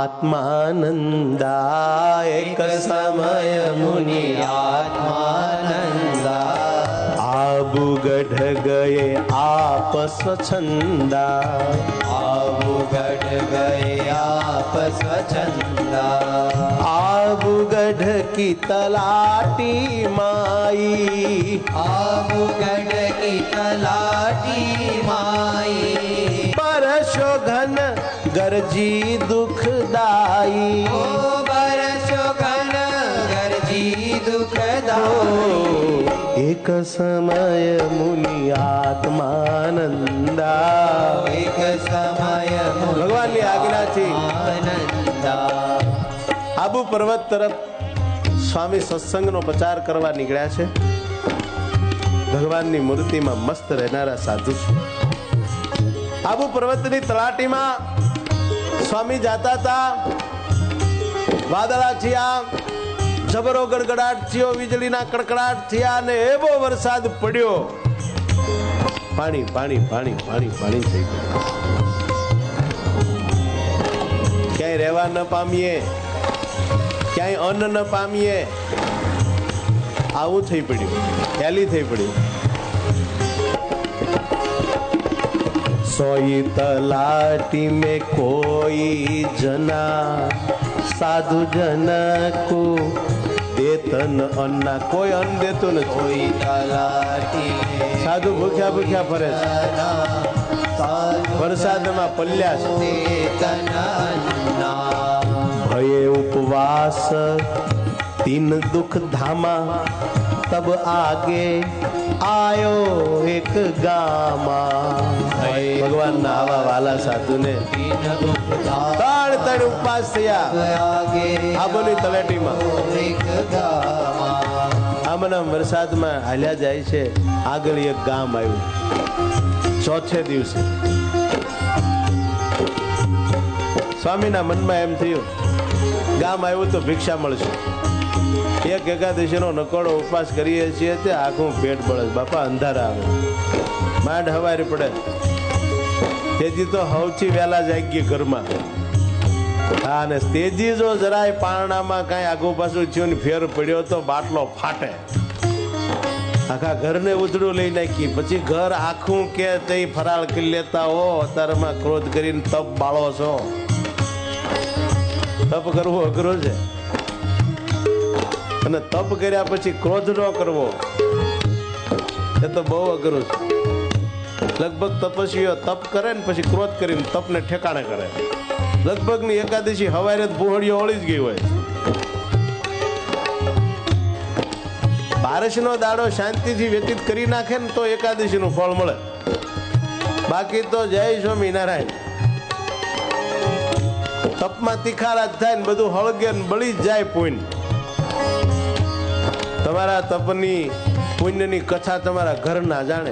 આત્માનંદા, એક સમય મુનિ આત્માનંદા. આબુ ગઢ ગયે આપ સ્વચ્છંદા, આબુ ગઢ ગયે આપ સ્વચ્છંદા. આબુ ગઢ કી તલાટી માઈ, આબુ ગઢ કી તલાટી માઈ. બરસો ઘન ગરજી દુખદાઈ, ઓ બરસો ઘન ગરજી દુખદાઈ. એક સમય મુનિ આત્માનંદા, એક સમય ભગવાનની આજ્ઞાથી આનંદા. આબુ પર્વત તરફ સ્વામી સત્સંગનો પ્રચાર કરવા નીકળ્યા છે. ભગવાનની મૂર્તિમાં મસ્ત રહેનારા સાધુ છે. આબુ પર્વતની તળાટીમાં સ્વામી જાતા હતા. વાદળા થયા, જબરો ગડગડાટ થયો, વીજળીના કડકડાટ થયા, અને એવો વરસાદ પડ્યો. પાણી પાણી પાણી પાણી પાણી થઈ ગયું. ક્યાંય રહેવા ન પામીએ, ક્યાંય અન્ન ન પામીએ, આવું થઈ પડ્યું, હેલી થઈ પડ્યું. सोई तलाटी में कोई जना, साधु जन को देतन अन्ना. કોઈ અન્ન દેતું નથી. કોઈ તલાટી સાધુ ભૂખ્યા ભૂખ્યા ફરે છે, વરસાદમાં પલ્યા છે. દેતન અન્ના. ભયે ઉપવાસ तीन दुख धामा, तब आगे आयो एक गामा. ભગવાન ના આવા વાલા સાધુ ને ત્રણ ઉપવાસ થયા આબોની તળેટીમાં. આમના વરસાદમાં હાલ્યા જાય છે. આગળ એક ગામ આવ્યું. ચોથે દિવસે સ્વામીના મનમાં એમ થયું, ગામ આવ્યું તો ભિક્ષા મળશે. એક એકાદશીનો નકોડો ઉપવાસ કરીએ છીએ તે આખું પેટ બળે. બાપા અંધારા આવે, માંડ હવારી પડે. તેજી તો સૌથી વહેલા જાગીએ ઘરમાં. હા, ને તેજી જો જરાય પારણામાં કઈ આગુ પાછું થયું ને ફેર પડ્યો તો બાટલો ફાટે. આખા ઘરને ઉધડું લઈ નાખી. પછી ઘર આખું કે તે ફરાળ કરી લેતા હો. અત્યારમાં ક્રોધ કરીને તપ બાળો છો. તપ કરવું અઘરું છે. અને તપ કર્યા પછી ક્રોધ ન કરવો એ તો બહુ અઘરું છે. લગભગ તપસ્વીઓ તપ કરે ને પછી ક્રોધ કરીને તપને ઠેકાણે કરે. લગભગ ની એકાદશી હવારે ભૂહળીઓ ઓળી જ ગઈ હોય. બારસનો દાડો શાંતિથી વ્યતીત કરી નાખે ને તો એકાદશી નું ફળ મળે. બાકી તો જય સ્વામિનારાયણ. તપમાં તીખારા થાય ને બધું હળગે ને બળી જ જાય પુણ્ય. તમારા તપની પુણ્યની કથા તમારા ઘર ના જાણે.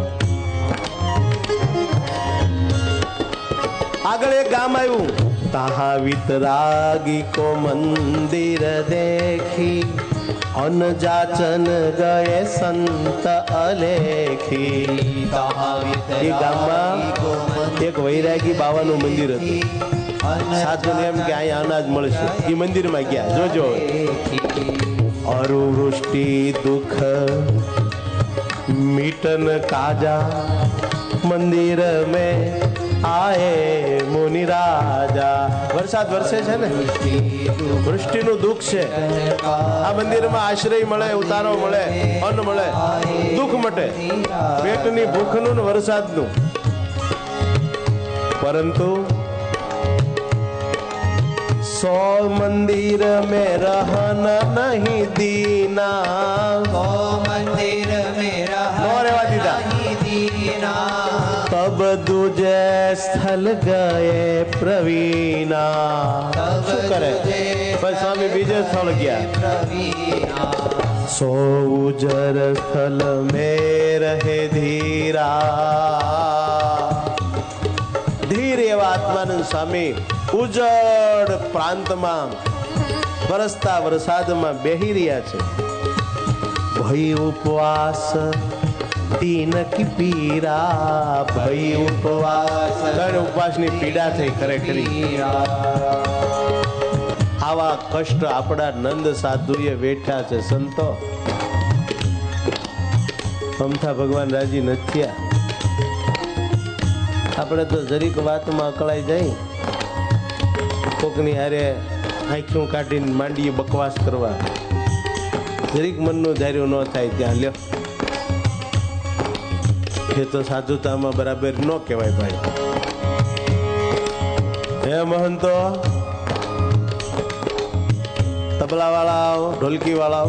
આગળ એક ગામ આવ્યું. તાહા વિતરાગી કો મંદિર દેખી અન જાચન ગયે સંત અલેખી. એ ગામમાં એક વૈરાગી બાવાનું મંદિર હતું. સાધુને એમ કે અહીંયા અનાજ મળશે. એ મંદિરમાં ગયા. જોજો, અરુવૃષ્ટિ દુઃખ મીટન કાજા મંદિર મેં આયે મુનિ રાજા. વરસાદ વરસે છે ને, વૃષ્ટિનું દુઃખ છે. આ મંદિરમાં આશ્રય મળે, ઉતારો મળે, અન્ન મળે, દુઃખ મટે. પેટની ભૂખનું ને વરસાદનું. પરંતુ સો મંદિર में रहन नहीं दीना. સો મંદિર में નો રહેવા દીધા. नहीं दीना. तब दूजे स्थल गए प्रवीणा. શું કરે? બસ સ્વામી બીજે સ્થળ ગયા. સો ઉજર સ્થલ में रहे ધીરા. ધીર એવા આત્માનંદ સ્વામી ઉજળ પ્રાંતમાં વરસતા વરસાદમાં બેહી રહ્યા છે. ભઈ ઉપવાસ દીન કી પીરા. ભઈ ઉપવાસ, ઉપવાસની પીડા થઈ ખરેખરી. આવા કષ્ટ આપણા નંદ સાધુએ વેઠ્યા છે. સંતો અમથા ભગવાન રાજી નથી થયા. આપણે તો જરીક વાતમાં અકળાઈ જાય, કોકની હારે આંખીઓ કાઢીને માંડીએ બકવાસ કરવા. જરીક મનનું ધાર્યું ન થાય ત્યાં લ્યો. એ તો સાધુતામાં બરાબર ન કહેવાય ભાઈ. હે મહંતો, તબલા વાળા, ઢોલકી વાળા,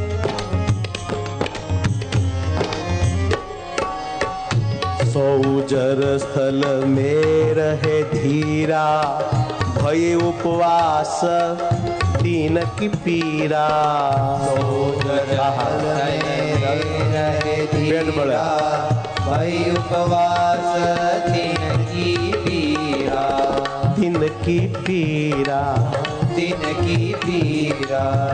સો ઉજર સ્થલ में रहे धीरा. भय उपवास दीन की पीरा. पेट बड़ा. ભય ઉપવાસ દિન કી પીરા. दिन की पीरा. દિન કી પીરા.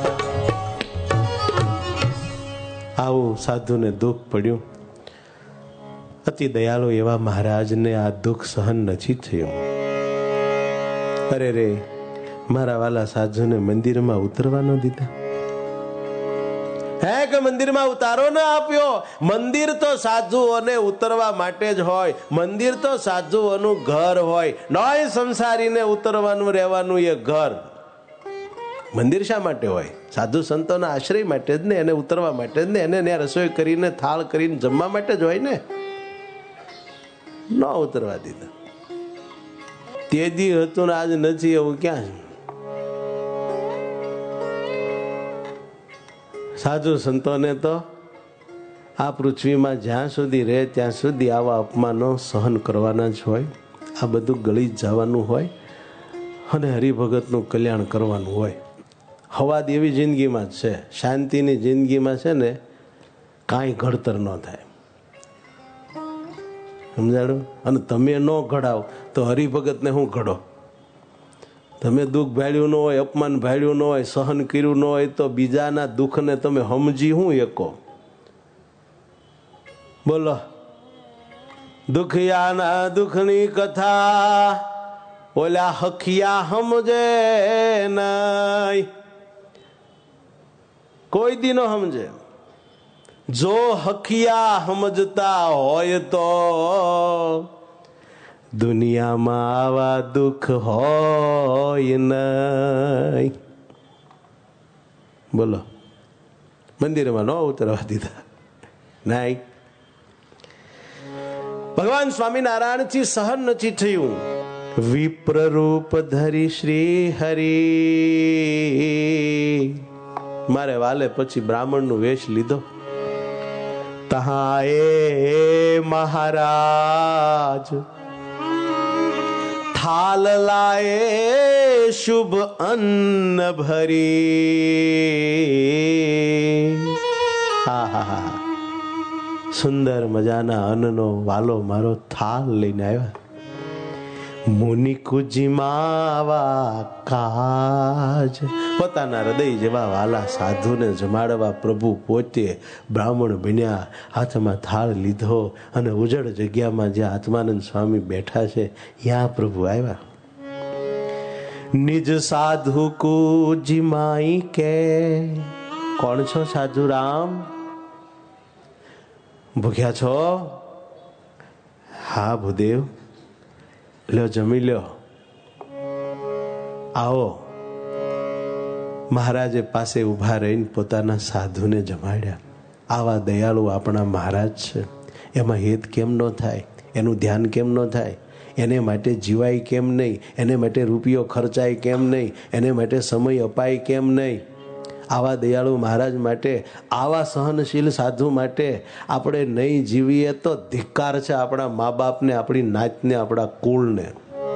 આવું સાધુને દુઃખ પડ્યું. અતિ દયાળુ એવા મહારાજને આ દુઃખ સહન નથી થયું. અરે રે, મારા વાલા સાધુને મંદિરમાં ઉતરવા ન દીધા. હે કે મંદિરમાં ઉતારો ન આપ્યો. મંદિર તો સાધુઓને ઉતરવા માટે જ હોય. મંદિર તો સાધુઓનું ઘર હોય. નોય સંસારીને ઉતરવાનું રહેવાનું એ ઘર. મંદિર શા માટે હોય? સાધુ સંતોના આશ્રય માટે જ ને, એને ઉતરવા માટે જ ને, એને રસોઈ કરીને થાળ કરીને જમવા માટે જ હોય ને. ન ઉતરવા દીધા. તે દી હતું ને આજ નથી એવું ક્યાં? સાધુ સંતોને તો આ પૃથ્વીમાં જ્યાં સુધી રહે ત્યાં સુધી આવા અપમાનો સહન કરવાના જ હોય. આ બધું ગળી જ જવાનું હોય અને હરિભગતનું કલ્યાણ કરવાનું હોય. હવાદ એવી જિંદગીમાં જ છે, શાંતિની જિંદગીમાં છે ને કાંઈ ઘડતર ન થાય. સમજાડું? અને તમે ન ઘડાવ તો હરિભગતને શું ઘડો? તમે દુઃખ ભાળ્યું ન હોય, અપમાન ભાળ્યું ન હોય, સહન કર્યું ન હોય તો બીજાના દુઃખને તમે સમજી શું એકો? બોલો, દુખિયાના દુઃખની કથા ઓલા હખિયા સમજે નહીં. કોઈ દી ન સમજે. જો હખિયા સમજતા હોય તો દુનિયામાં આવા દુઃખ હોય નહીં. બોલો, મંદિરમાં ન ઉતરવા દીધા. નહીં, ભગવાન સ્વામિનારાયણથી સહન નથી થયું. વિપ્ર રૂપ ધરી શ્રી હરિ, મારે વાલે પછી બ્રાહ્મણનું વેશ લીધો. તહાએ મહારાજ થાલ લાએ શુભ અન્ન ભરી. હા હા હા, સુંદર મજાના અન્નનો વાલો મારો થાળ લઈને આવ્યા. મુનિ કુજીમાવા કાજ, પોતાના હૃદય જેવા વાલા સાધુને જમાડવા પ્રભુ પોતે બ્રાહ્મણ બન્યા, હાથમાં થાળ લીધો અને ઉજળ જગ્યામાં જ્યાં આત્માનંદ સ્વામી બેઠા છે ત્યાં પ્રભુ આવ્યા. નિજ સાધુ કુજીમાઈ કે, કોણ છો સાધુ રામ? ભૂખ્યા છો? હા ભૂદેવ. લ્યો જમી લ્યો. આવો. મહારાજે પાસે ઊભા રહીને પોતાના સાધુને જમાડ્યા. આવા દયાળુ આપણા મહારાજ છે, એમાં હેત કેમ ન થાય? એનું ધ્યાન કેમ ન થાય? એને માટે જીવાય કેમ નહીં? એને માટે રૂપિયો ખર્ચાય કેમ નહીં? એને માટે સમય અપાય કેમ નહીં? આવા દયાળુ મહારાજ માટે, આવા સહનશીલ સાધુ માટે આપણે નહીં જીવીએ તો ધિક્કાર છે આપણા મા બાપને, આપણી નાતને, આપણા કુળને.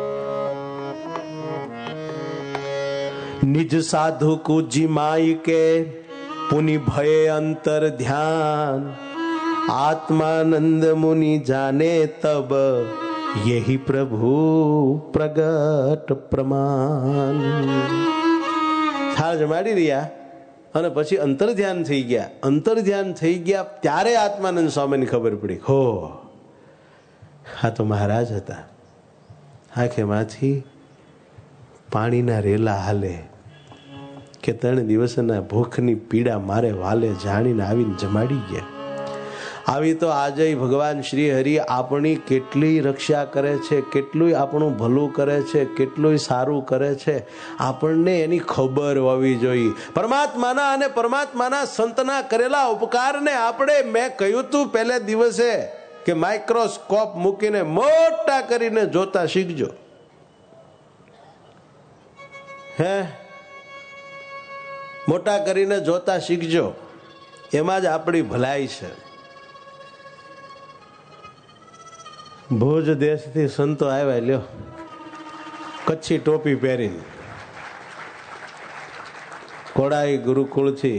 નિજ સાધુ કુજીમાઈ કે પુનિ ભય અંતર ધ્યાન, આત્માનંદ મુનિ જાને તબ યહી પ્રભુ પ્રગટ પ્રમાણ. થાળ જમાડી રહ્યા અને પછી અંતર ધ્યાન થઈ ગયા. અંતર ધ્યાન થઈ ગયા ત્યારે આત્માનંદ સ્વામીને ખબર પડી, હો આ તો મહારાજ હતા. આંખેમાંથી પાણીના રેલા હાલે કે 3 દિવસના ભૂખની પીડા મારે વાલે જાણીને આવીને જમાડી ગયા. આવી તો આજે ભગવાન શ્રી હરિ આપણી કેટલી રક્ષા કરે છે, કેટલું આપણું ભલું કરે છે, કેટલું સારું કરે છે, આપણને એની ખબર હોવી જોઈએ. પરમાત્માના અને પરમાત્માના સંતના કરેલા ઉપકારને આપણે, મેં કહ્યું તું પહેલે દિવસે કે માઇક્રોસ્કોપ મૂકીને મોટા કરીને જોતા શીખજો. હે, મોટા કરીને જોતા શીખજો, એમાં જ આપણી ભલાઈ છે. ભુજ દેશથી સંતો આવ્યા, લ્યો કચ્છી ટોપી પહેરીને, કોડાઈ ગુરુકુળથી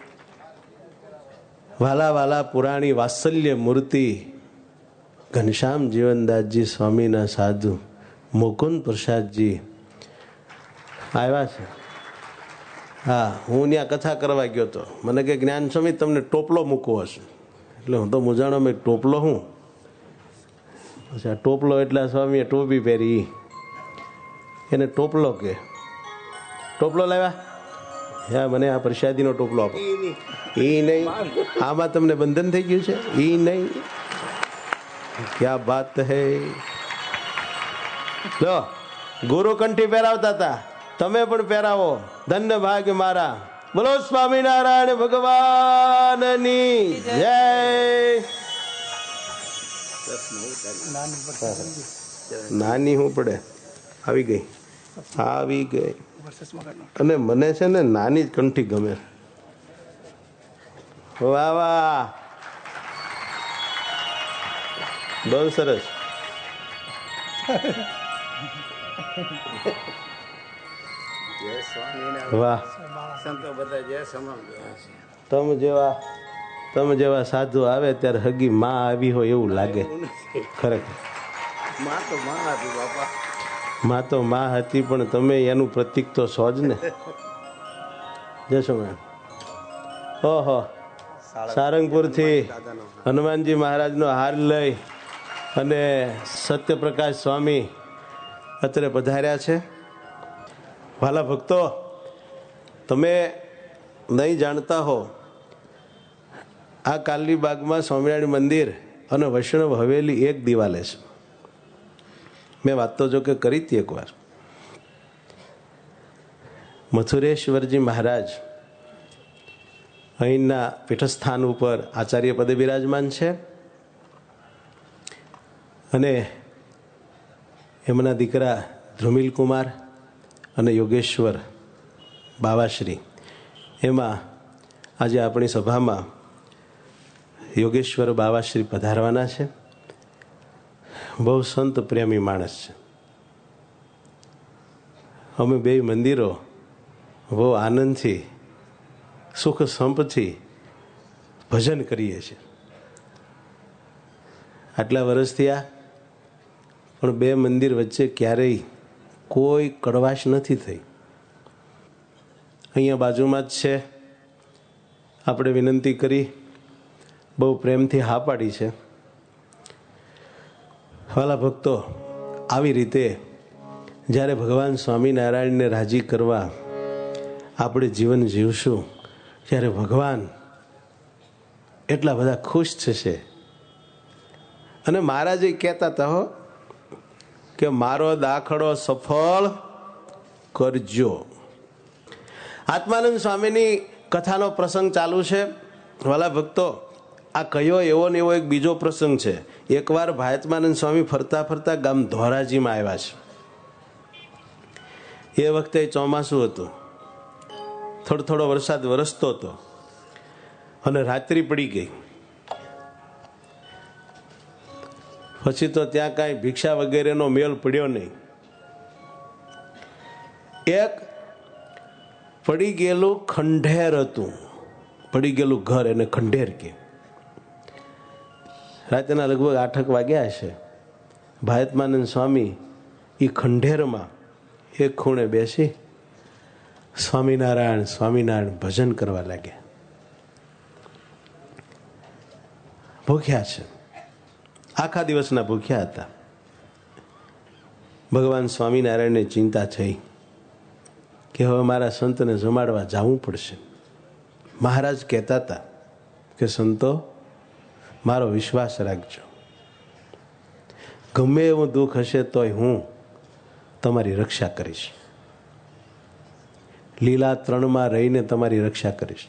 વાલા વાલા પુરાણી વાત્સલ્ય મૂર્તિ ઘનશ્યામ જીવનદાસજી સ્વામીના સાધુ મુકુંદ પ્રસાદજી આવ્યા છે. હા, હું ત્યાં કથા કરવા ગયો હતો. મને કે જ્ઞાન સ્વામી તમને ટોપલો મૂકવો હશે. એટલે હું તો મૂંઝાણો, મેં ટોપલો હું? અચ્છા, ટોપલો એટલે સ્વામીએ ટોપી પહેરી, એને ટોપલો કે? ટોપલો લાવ્યા? હા, મને આ પ્રસાદીનો ટોપલો આપો. એ નહીં, આમાં તમને બંધન થઈ ગયું છે? એ નહીં. ક્યા બાત હે. લો, ગુરુ કંઠી પહેરાવતા હતા, તમે પણ પહેરાવો. ધન્ય ભાગ્ય મારા. બોલો સ્વામિનારાયણ ભગવાનની જય. નાની હું પડે, આવી ગઈ, આવી ગઈ. અને મને છે ને નાની જ કંઠી ગમે. વાહ વાહ, બહુ સરસ. વાહ, તમે જેવા સાધુ આવે ત્યારે હગી માં આવી હોય એવું લાગે. ખરેખર માં તો માં હતી, પણ તમે એનું પ્રતીક તો છો જ ને. જશો મેમ. ઓહો, સારંગપુરથી હનુમાનજી મહારાજનો હાર લઈ અને સત્યપ્રકાશ સ્વામી અત્યારે પધાર્યા છે. વાલા ભક્તો, તમે નહીં જાણતા હો, આ કાલની બાગમાં સ્વામિનારાયણ મંદિર અને વૈષ્ણવ હવેલી એક દિવાલે છે. મેં વાત તો જો કે કરી હતી એકવાર. મથુરેશ્વરજી મહારાજ અહીંના પીઠસ્થાન ઉપર આચાર્ય પદે બિરાજમાન છે અને એમના દીકરા ધ્રુમિલ કુમાર અને યોગેશ્વર બાવાશ્રી, એમાં આજે આપણી સભામાં યોગેશ્વર બાવાશ્રી પધારવાના છે. બહુ સંત પ્રેમી માણસ છે. અમે બે મંદિરો બહુ આનંદથી, સુખ સંપથી ભજન કરીએ છીએ. આટલા વર્ષ થયા પણ બે મંદિર વચ્ચે ક્યારેય કોઈ કડવાશ નથી થઈ. અહીંયા બાજુમાં જ છે. આપણે વિનંતી કરી, બહુ પ્રેમથી હા પાડી છે. વાલા ભક્તો, આવી રીતે જ્યારે ભગવાન સ્વામિનારાયણને રાજી કરવા આપણે જીવન જીવશું, ત્યારે ભગવાન એટલા બધા ખુશ થશે. અને મહારાજ કહેતા હતા હો કે મારો દાખલો સફળ કરજો. આત્માનંદ સ્વામીની કથાનો પ્રસંગ ચાલુ છે. વાલા ભક્તો, આ કયો એવો ને એવો એક બીજો પ્રસંગ છે. એકવાર ભાયત્માનંદ સ્વામી ફરતા ફરતા ગામ ધોરાજીમાં આવ્યા છે. એ વખતે ચોમાસું હતું, થોડો થોડો વરસાદ વરસતો હતો અને રાત્રિ પડી ગઈ. પછી તો ત્યાં કાંઈ ભિક્ષા વગેરેનો મેળ પડ્યો નહીં. એક પડી ગયેલું ખંડેર હતું, પડી ગયેલું ઘર, એને ખંડેર કે. રાતના લગભગ 8 વાગ્યા હશે. ભાયત્માનંદ સ્વામી એ ખંડેરમાં એક ખૂણે બેસી સ્વામિનારાયણ સ્વામિનારાયણ ભજન કરવા લાગ્યા. ભૂખ્યા છે, આખા દિવસના ભૂખ્યા હતા. ભગવાન સ્વામિનારાયણને ચિંતા થઈ કે હવે મારા સંતને જમાડવા જવું પડશે. મહારાજ કહેતા હતા કે સંતો, મારો વિશ્વાસ રાખજો, ગમે એવું દુઃખ હશે તોય હું તમારી રક્ષા કરીશ. લીલા 3માં રહીને તમારી રક્ષા કરીશ.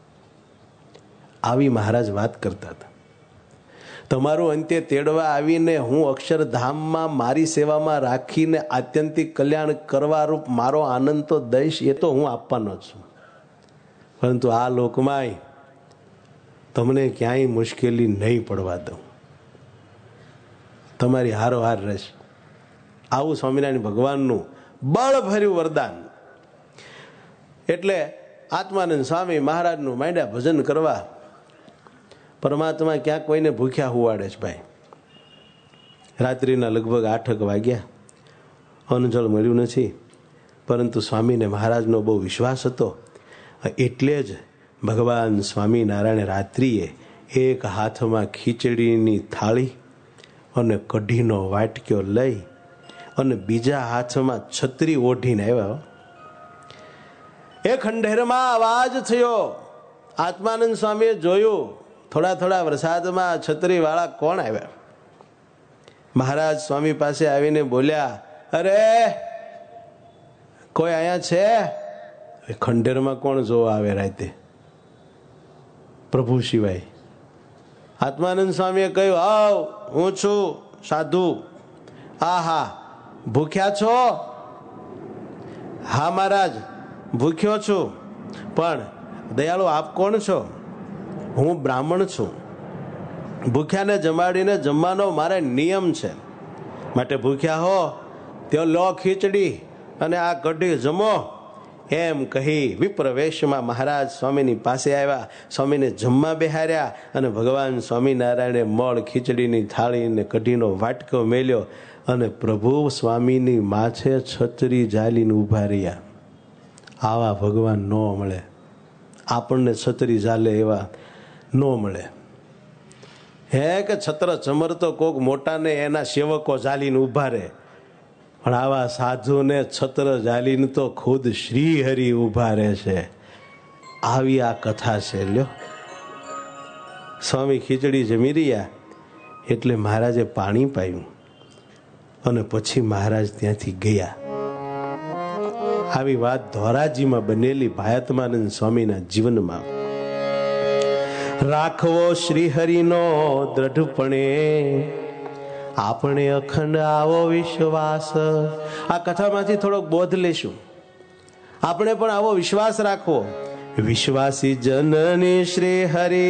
આવી મહારાજ વાત કરતા હતા. તમારું અંત્ય તેડવા આવીને હું અક્ષરધામમાં મારી સેવામાં રાખીને આત્યંતિક કલ્યાણ કરવા રૂપ મારો આનંદ તો દઈશ, એ તો હું આપવાનો છું. પરંતુ આ લોકમાં તમને ક્યાંય મુશ્કેલી નહીં પડવા દઉં, તમારી હારોહાર રહેશે. આવું સ્વામિનારાયણ ભગવાનનું બળભર્યું વરદાન. એટલે આત્માનંદ સ્વામી મહારાજનું માંડ્યા ભજન કરવા. પરમાત્મા ક્યાંક કોઈને ભૂખ્યા હુવાડે છે ભાઈ. રાત્રિના લગભગ 8 વાગ્યા, અન્નજળ મળ્યું નથી, પરંતુ સ્વામીને મહારાજનો બહુ વિશ્વાસ હતો. એટલે જ ભગવાન સ્વામિનારાયણ રાત્રિએ એક હાથમાં ખીચડીની થાળી અને કઢીનો વાટક્યો લઈ અને બીજા હાથમાં છત્રી ઓઢીને આવ્યા. એ ખંડેરમાં અવાજ થયો. આત્માનંદ સ્વામીએ જોયું, થોડા થોડા વરસાદમાં છત્રી વાળા કોણ આવ્યા. મહારાજ સ્વામી પાસે આવીને બોલ્યા, અરે કોઈ અહીંયા છે? ખંડેરમાં કોણ જોવા આવે રાતે? પ્રભુ સિવાય. આત્માનંદ સ્વામીએ કહ્યું, આવ, હું છું સાધુ. આહા, ભૂખ્યા છો? હા મહારાજ, ભૂખ્યો છું. પણ દયાળુ આપ કોણ છો? હું બ્રાહ્મણ છું. ભૂખ્યાને જમાડીને જમવાનો મારે નિયમ છે, માટે ભૂખ્યા હો તે લો ખીચડી અને આ કઢી જમો. એમ કહી વિપ્રવેશમાં મહારાજ સ્વામીની પાસે આવ્યા. સ્વામીને જમવા બેહાર્યા અને ભગવાન સ્વામિનારાયણે મળ ખીચડીની થાળી ને કઢીનો વાટકો મેલ્યો અને પ્રભુ સ્વામીની માથે છત્રી ઝાલીને ઊભા રહ્યા. આવા ભગવાન ન મળે, આપણને છત્રી ઝાલે એવા ન મળે. હે કે છત્ર ચમરતો કોક મોટાને એના સેવકો ઝાલીને ઊભા રહે, પણ આવા સાધુને છત્ર ઝાલીને તો ખુદ શ્રી હરિ ઊભા રહે છે. આવી આ કથા છે. લ્યો, સ્વામી ખીચડી જમી રહ્યા એટલે મહારાજે પાણી પાયું અને પછી મહારાજ ત્યાંથી ગયા. આવી વાત ધોરાજીમાં બનેલી ભાયત્માનંદ સ્વામીના જીવનમાં. રાખવો શ્રી હરિનો દ્રઢપણે, આપણે અખંડ આવો વિશ્વાસ. આ કથામાંથી થોડોક બોધ લેશું. આપણે પણ આવો વિશ્વાસ રાખવો. વિશ્વાસી જનની શ્રી હરિ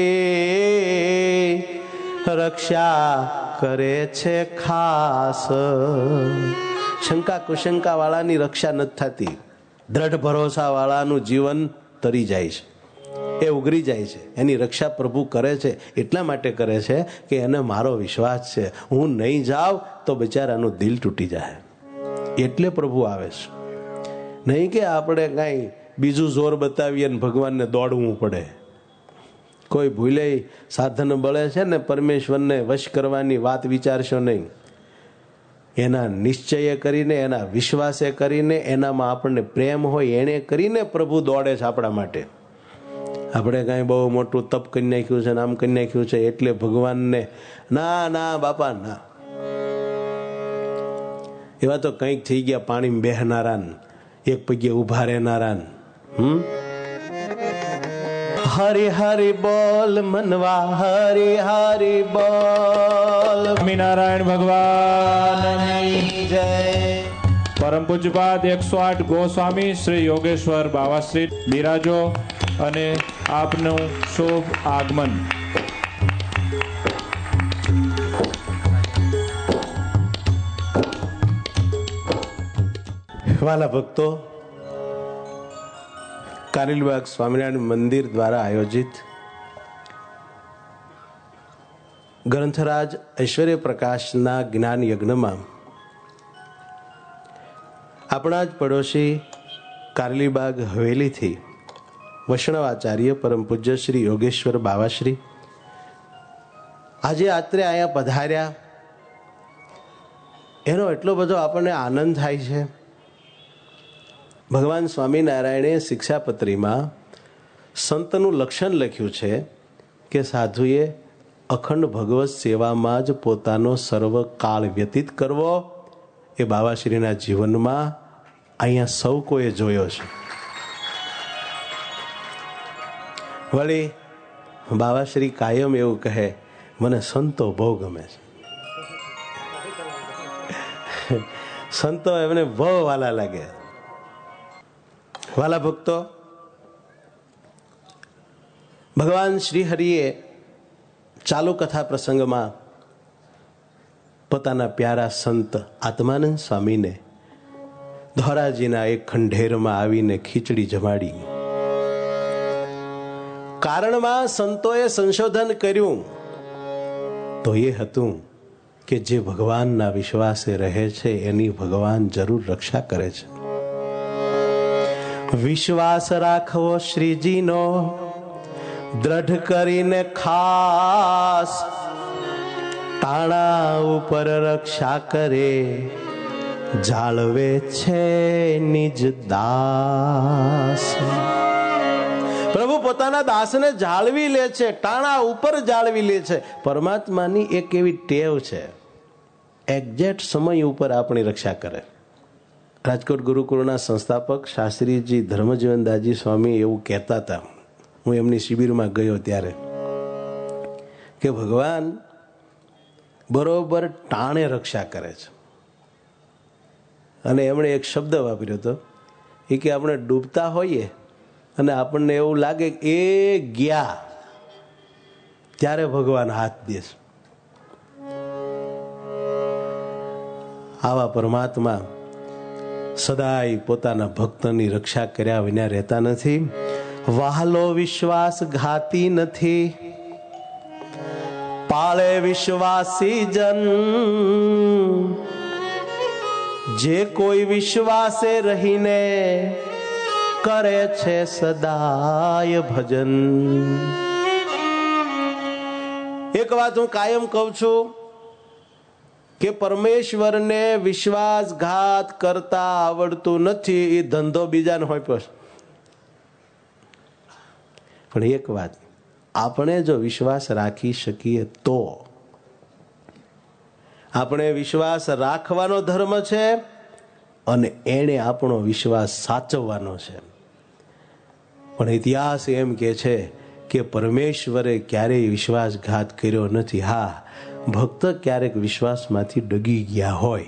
રક્ષા કરે છે ખાસ. શંકા કુશંકા વાળાની રક્ષા નથી થતી. દ્રઢ ભરોસા વાળાનું જીવન તરી જાય છે, એ ઉગરી જાય છે. એની રક્ષા પ્રભુ કરે છે. એટલા માટે કરે છે કે એને મારો વિશ્વાસ છે, હું નહીં જાઉં તો બિચારાનું દિલ તૂટી જાય. એટલે પ્રભુ આવે છે. નહીં કે આપણે કાંઈ બીજું જોર બતાવીએ ને ભગવાનને દોડવું પડે. કોઈ ભૂલે સાધન બળે છે ને પરમેશ્વરને વશ કરવાની વાત વિચારશો નહીં. એના નિશ્ચય કરીને, એના વિશ્વાસે કરીને, એનામાં આપણને પ્રેમ હોય એને કરીને પ્રભુ દોડે છે આપણા માટે. આપણે કાંઈ બહુ મોટું તપ કરી નાખ્યું છે ને આમ કરી નાખ્યું છે એટલે ભગવાનને ના ના બાપા ના. એવા તો કંઈક થઈ ગયા પાણીમાં બેહનારા, એક પગે ઉભા રહેનારા. હરિ હરિ બોલ મનવા, હરિ હરિ બોલ. સ્વામિનારાયણ ભગવાનની જય. પરમ પૂજ્યપાદ 108 ગોસ્વામી શ્રી યોગેશ્વર બાવાશ્રી બિરાજો અને આપનું શુભ આગમન. વાલા ભક્તો, કારેલીબાગ સ્વામિનારાયણ મંદિર દ્વારા આયોજિત ગ્રંથરાજ ઐશ્વર્ય પ્રકાશના જ્ઞાન યજ્ઞમાં આપણા જ પડોશી કારેલીબાગ હવેલીથી વૈષ્ણવાચાર્ય પરમ પૂજ્ય શ્રી યોગેશ્વર બાવાશ્રી આજે રાત્રે અહીંયા પધાર્યા. એનો એટલો બધો આપણને આનંદ થાય છે. ભગવાન સ્વામિનારાયણે શિક્ષાપત્રીમાં સંતનું લક્ષણ લખ્યું છે કે સાધુએ અખંડ ભગવત સેવામાં જ પોતાનો સર્વ કાળ વ્યતીત કરવો. એ બાવાશ્રીના જીવનમાં અહીંયા સૌ કોઈએ જોયો છે. વળી બાવાશ્રી કાયમ એવું કહે, મને સંતો બહુ ગમે છે. સંતો એમને બહુ વાલા લાગે. વાલા ભક્તો, ભગવાન શ્રી હરિએ ચાલુ કથા પ્રસંગમાં પોતાના પ્યારા સંત આત્માનંદ સ્વામીને ધોરાજીના એક ખંડેરમાં આવીને ખીચડી જમાડી. કારણમાં સંતોએ સંશોધન કર્યું તો એ હતું કે જે ભગવાનના વિશ્વાસે રહે છે એની ભગવાન જરૂર રક્ષા કરે છે. વિશ્વાસ રાખવો શ્રીજીનો દ્રઢ કરીને ખાસ, તાણા ઉપર રક્ષા કરે જાળવે છે નિજ દાસ. પ્રભુ પોતાના દાસને જાળવી લે છે, ટાણા ઉપર જાળવી લે છે. પરમાત્માની એક એવી ટેવ છે, એક્ઝેક્ટ સમય ઉપર આપણી રક્ષા કરે. રાજકોટ ગુરુકુળના સંસ્થાપક શાસ્ત્રીજી ધર્મજીવનદાસજી સ્વામી એવું કહેતા હતા. હું એમની શિબિરમાં ગયો ત્યારે કે ભગવાન બરોબર ટાણે રક્ષા કરે છે. અને એમણે એક શબ્દ વાપર્યો હતો એ કે આપણે ડૂબતા હોઈએ અને આપણને એવું લાગે એ ગયા ત્યારે ભગવાન હાથ દેશે. આવા પરમાત્મા સદાય પોતાના ભક્તની રક્ષા કર્યા વિના રહેતા નથી. વહાલો વિશ્વાસ ઘાતી નથી, પાળે વિશ્વાસી જન. જે કોઈ વિશ્વાસે રહીને કરે છે સદાય ભજન. એક વાત હું કાયમ કહું છું કે પરમેશ્વરને વિશ્વાસઘાત કરતા આવડતું નથી. એ ધંધો બીજાને હોય પણ એક વાત, આપણે જો વિશ્વાસ રાખી શકીએ તો આપણે વિશ્વાસ રાખવાનો ધર્મ છે અને એણે આપણો વિશ્વાસ સાચવવાનો છે. પણ ઇતિહાસ એમ કે છે કે પરમેશ્વરે ક્યારેય વિશ્વાસઘાત કર્યો નથી. હા, ભક્ત ક્યારેક વિશ્વાસમાંથી ડગી ગયા હોય.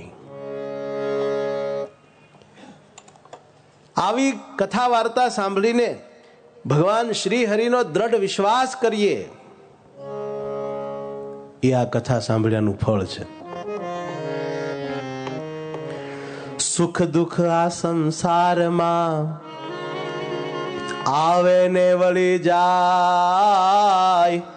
આવી કથા વાર્તા સાંભળીને ભગવાન શ્રી હરિનો દ્રઢ વિશ્વાસ કરીએ, એ આ કથા સાંભળ્યાનું ફળ છે. સુખ દુઃખ આ સંસારમાં આવે ને વળી જાય,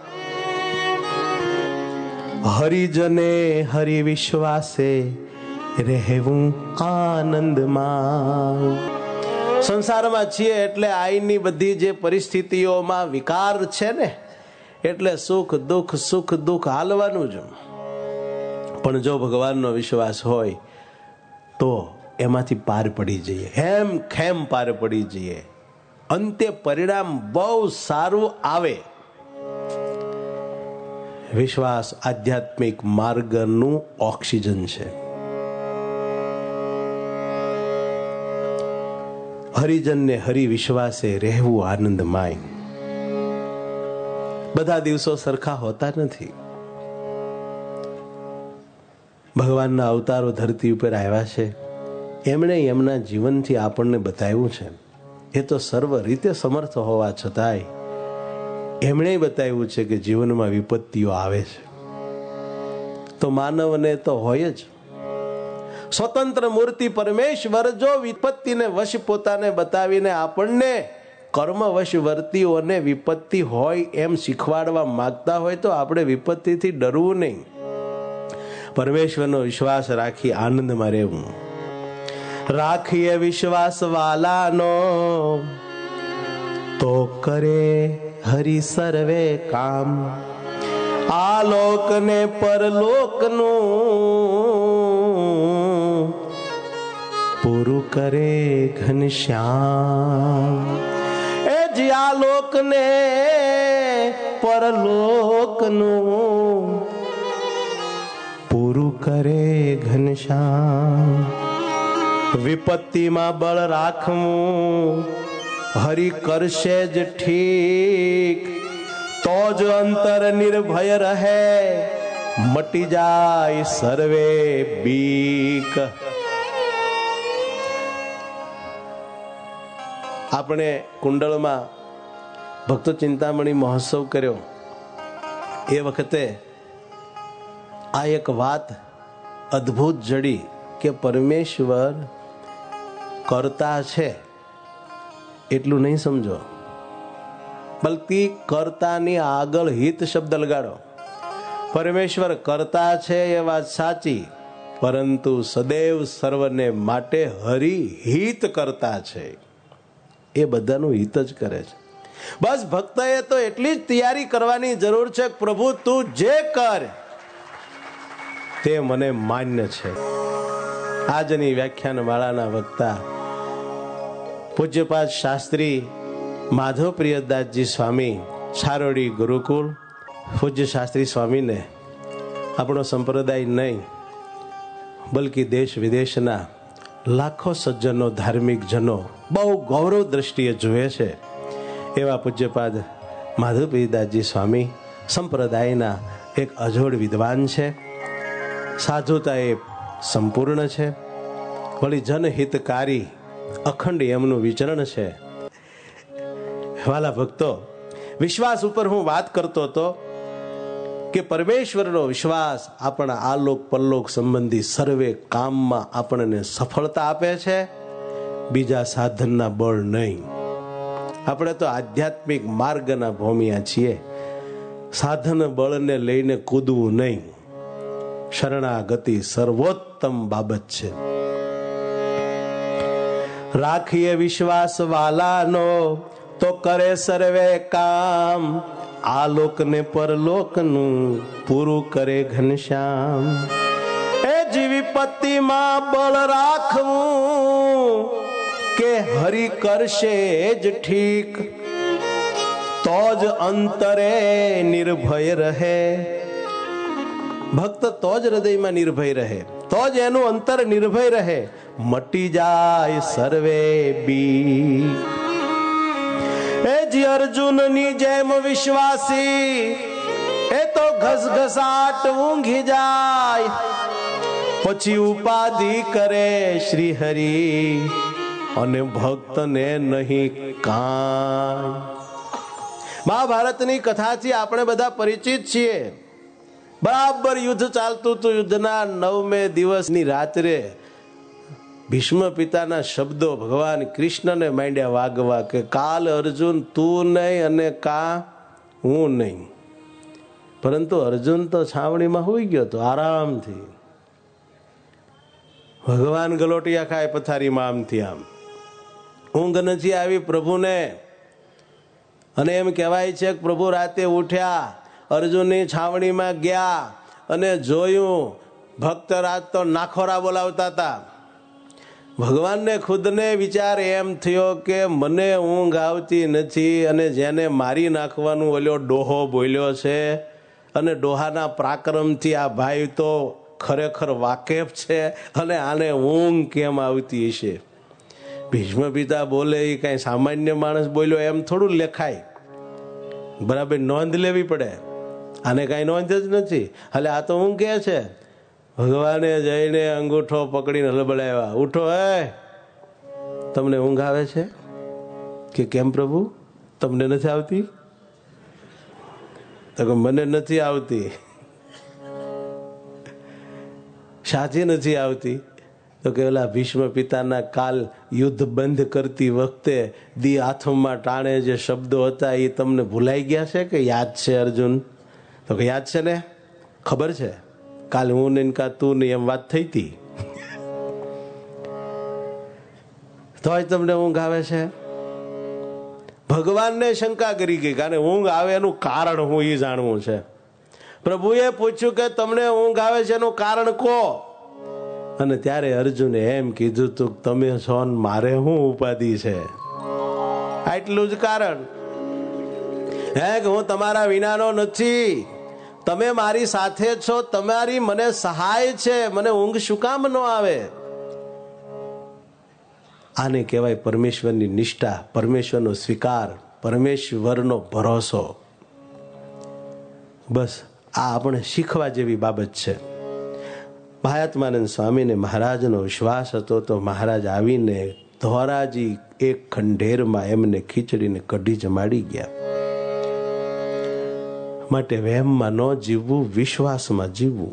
હરિજને હરિ વિશ્વાસે રહેવું આનંદમાં. સંસારમાં છીએ એટલે આઈની બધી જે પરિસ્થિતિઓમાં વિકાર છે ને, એટલે સુખ દુઃખ હાલવાનું જ. પણ જો ભગવાનનો વિશ્વાસ હોય તો એમાંથી પાર પડી જઈએ, હેમ ખેમ પાર પડી જઈએ. અંતે પરિણામ બહુ સારું આવે. વિશ્વાસ આધ્યાત્મિક માર્ગનું ઓક્સિજન છે. હરિજનને હરિ વિશ્વાસે રહેવું આનંદમય. બધા દિવસો સરખા હોતા નથી. ભગવાનના અવતારો ધરતી ઉપર આવ્યા છે, એમણે એમના જીવનથી આપણને બતાવ્યું છે. એ તો સર્વ રીતે સમર્થ હોવા છતાંય એમણે બતાવ્યું છે કે જીવનમાં વિપત્તિઓ આવે છે, તો માનવને તો હોય જ. સ્વતંત્ર મૂર્તિ પરમેશ્વર જો વિપત્તિને વશ પોતાને બતાવીને આપણને કર્મ વશ વર્તીઓને વિપત્તિ હોય એમ શીખવાડવા માંગતા હોય તો આપણે વિપત્તિથી ડરવું નહીં. પરમેશ્વરનો વિશ્વાસ રાખી આનંદમાં રહેવું. રાખીએ વિશ્વાસ વાલાનો તો કરે હરિ સર્વે કામ. આ લોક ને પરલોકનું પૂરું કરે ઘનશ્યામ. એ જી આ લોક ને પરલોકનું પૂરું કરે ઘનશ્યામ. વિપત્તિમાં બળ રાખવું હરિ કરશે જ ઠીક, તો જ અંતર નિર્ભય રહે મટી જાય સર્વે બીક. આપણે કુંડળમાં ભક્ત ચિંતામણી મહોત્સવ કર્યો એ વખતે આ એક વાત અદ્ભુત જડી કે પરમેશ્વર કરતા છે એટલું નહીં સમજો, બલકી કર્તાની આગળ હિત શબ્દ લગાડો. પરમેશ્વર કરતા છે એ વાત સાચી, પરંતુ સદૈવ સર્વને માટે હરિ હિત કરતા છે. એ બધાનું હિત જ કરે છે. બસ ભક્તએ તો એટલી જ તૈયારી કરવાની જરૂર છે, પ્રભુ તું જે કર તે મને માન્ય છે. આજની વ્યાખ્યાન માળાના વક્તા પૂજ્યપાદ શાસ્ત્રી માધવ પ્રિયદાસજી સ્વામી, છારોડી ગુરુકુળ. પૂજ્ય શાસ્ત્રી સ્વામીને આપણો સંપ્રદાય નહીં બલકી દેશ વિદેશના લાખો સજ્જનો, ધાર્મિક જનો બહુ ગૌરવ દ્રષ્ટિએ જુએ છે. એવા પૂજ્યપાદ માધવ પ્રિયદાસજી સ્વામી સંપ્રદાયના એક અજોડ વિદ્વાન છે. સાધુતા એ સંપૂર્ણ છે, વળી જનહિતકારી અખંડ એમનું વિચરણ છે. વાલા ભક્તો, વિશ્વાસ ઉપર હું વાત કરતો હતો કે પરમેશ્વરનો વિશ્વાસ આપણા આલોક પરલોક સંબંધી સર્વે કામમાં આપણને સફળતા આપે છે, બીજા સાધનના બળ નહીં. આપણે તો આધ્યાત્મિક માર્ગના ભોમિયા છીએ, સાધન બળને લઈને કૂદવું નહીં. શરણાગતિ સર્વોત્તમ બાબત છે. રાખીએ વિશ્વાસ વાલાનો તો કરે સર્વે કામ, આ લોકને પરલોકનું પૂરું કરે ઘનશ્યામ. એ જીવી પત્તિમાં બળ રાખવું કે હરિ કરશે જ ઠીક, તો જ અંતરે નિર્ભય રહે. ભક્ત તો જ હૃદયમાં નિર્ભય રહે, તો જ એનું અંતર નિર્ભય રહે, મટી જાય સર્વે બીક. એ એ જી અર્જુનની જેમ વિશ્વાસી એ તો ઘસઘસાટ ઊંઘી જાય, પછી ઉપાધિ કરે શ્રી હરિ અને ભક્તને નહીં કાંઈ. મહાભારતની કથાથી આપણે બધા પરિચિત છીએ. બરાબર યુદ્ધ ચાલતું હતું. યુદ્ધના 9મે દિવસની રાત્રે ભીષ્મ પિતાના શબ્દો ભગવાન કૃષ્ણને માંડ્યા વાગવા કે કાલ અર્જુન તું નહીં અને કા હું નહીં. પરંતુ અર્જુન તો છાવણીમાં હોઈ ગયો હતો આરામથી. ભગવાન ગલોટિયા ખાય પથારીમાં આમથી આમ. ઊંઘ નથી આવી પ્રભુને. અને એમ કહેવાય છે કે પ્રભુ રાતે ઉઠ્યા, અર્જુનની છાવણીમાં ગયા અને જોયું ભક્ત રાત તો નાખોરા બોલાવતા હતા. ભગવાનને ખુદને વિચાર એમ થયો કે મને ઊંઘ આવતી નથી અને જેને મારી નાખવાનું ઓલ્યો ડોહો બોલ્યો છે અને ડોહાના પરાક્રમથી આ ભાઈ તો ખરેખર વાકેફ છે અને આને ઊંઘ કેમ આવતી હશે. ભીષ્મ પિતા બોલે એ કઈ સામાન્ય માણસ બોલ્યો એમ થોડું લેખાય, બરાબર નોંધ લેવી પડે. આને કઈ નોંધ જ નથી. હાલે આ તો ઊંઘે છે. ભગવાને જઈને અંગૂઠો પકડીને હલબડાવ્યા, ઉઠો હે, તમને ઊંઘ આવે છે કે કેમ પ્રભુ? તમને નથી આવતી? તો મને નથી આવતી. શાથી નથી આવતી? તો કે ઓલા ભીષ્મ પિતાના કાલ યુદ્ધ બંધ કરતી વખતે દી હાથમાં ટાણે જે શબ્દો હતા એ તમને ભૂલાઈ ગયા છે કે યાદ છે અર્જુન? તો કે યાદ છે ને, ખબર છે. કાલ હું ને કા તું ને એમ વાત થઈ હતી. તોય તમને ઊંઘ આવે છે? ભગવાનને શંકા કરી ગઈ કારણ ઊંઘ આવે એનું કારણ હું એ જાણવું છે. પ્રભુએ પૂછ્યું કે તમને ઊંઘ આવે છે એનું કારણ કહો. અને ત્યારે અર્જુને એમ કીધું તું તમે છો ને મારે શું ઉપાધિ છે, આટલું જ કારણ હે કે હું તમારા વિનાનો નથી. તમે મારી સાથે છો, તમારી મને સહાય છે, મને ઊંઘ શું કામ ન આવે? આને કહેવાય પરમેશ્વરની નિષ્ઠા, પરમેશ્વરનો સ્વીકાર, પરમેશ્વરનો ભરોસો. બસ આ આપણે શીખવા જેવી બાબત છે. મહાત્માનંદ સ્વામીને મહારાજનો વિશ્વાસ હતો તો મહારાજ આવીને ધોરાજી એક ખંડેરમાં એમને ખીચડીને કઢી જમાડી ગયા. માટે વહેમમાં ન જીવવું, વિશ્વાસમાં જીવવું.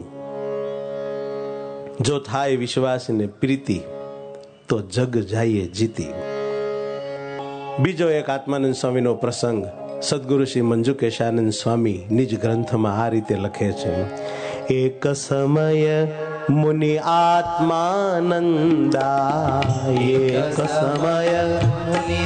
જો થાય વિશ્વાસને પ્રીતિ તો જગ જાય જીતી. બીજો એક આત્માનંદ સ્વામીનો પ્રસંગ સદગુરુ શ્રી મંજુકેશાનંદ સ્વામી નિજ ગ્રંથમાં આ રીતે લખે છે. એક સમય મુનિ આત્માનંદા, એક સમય મુનિ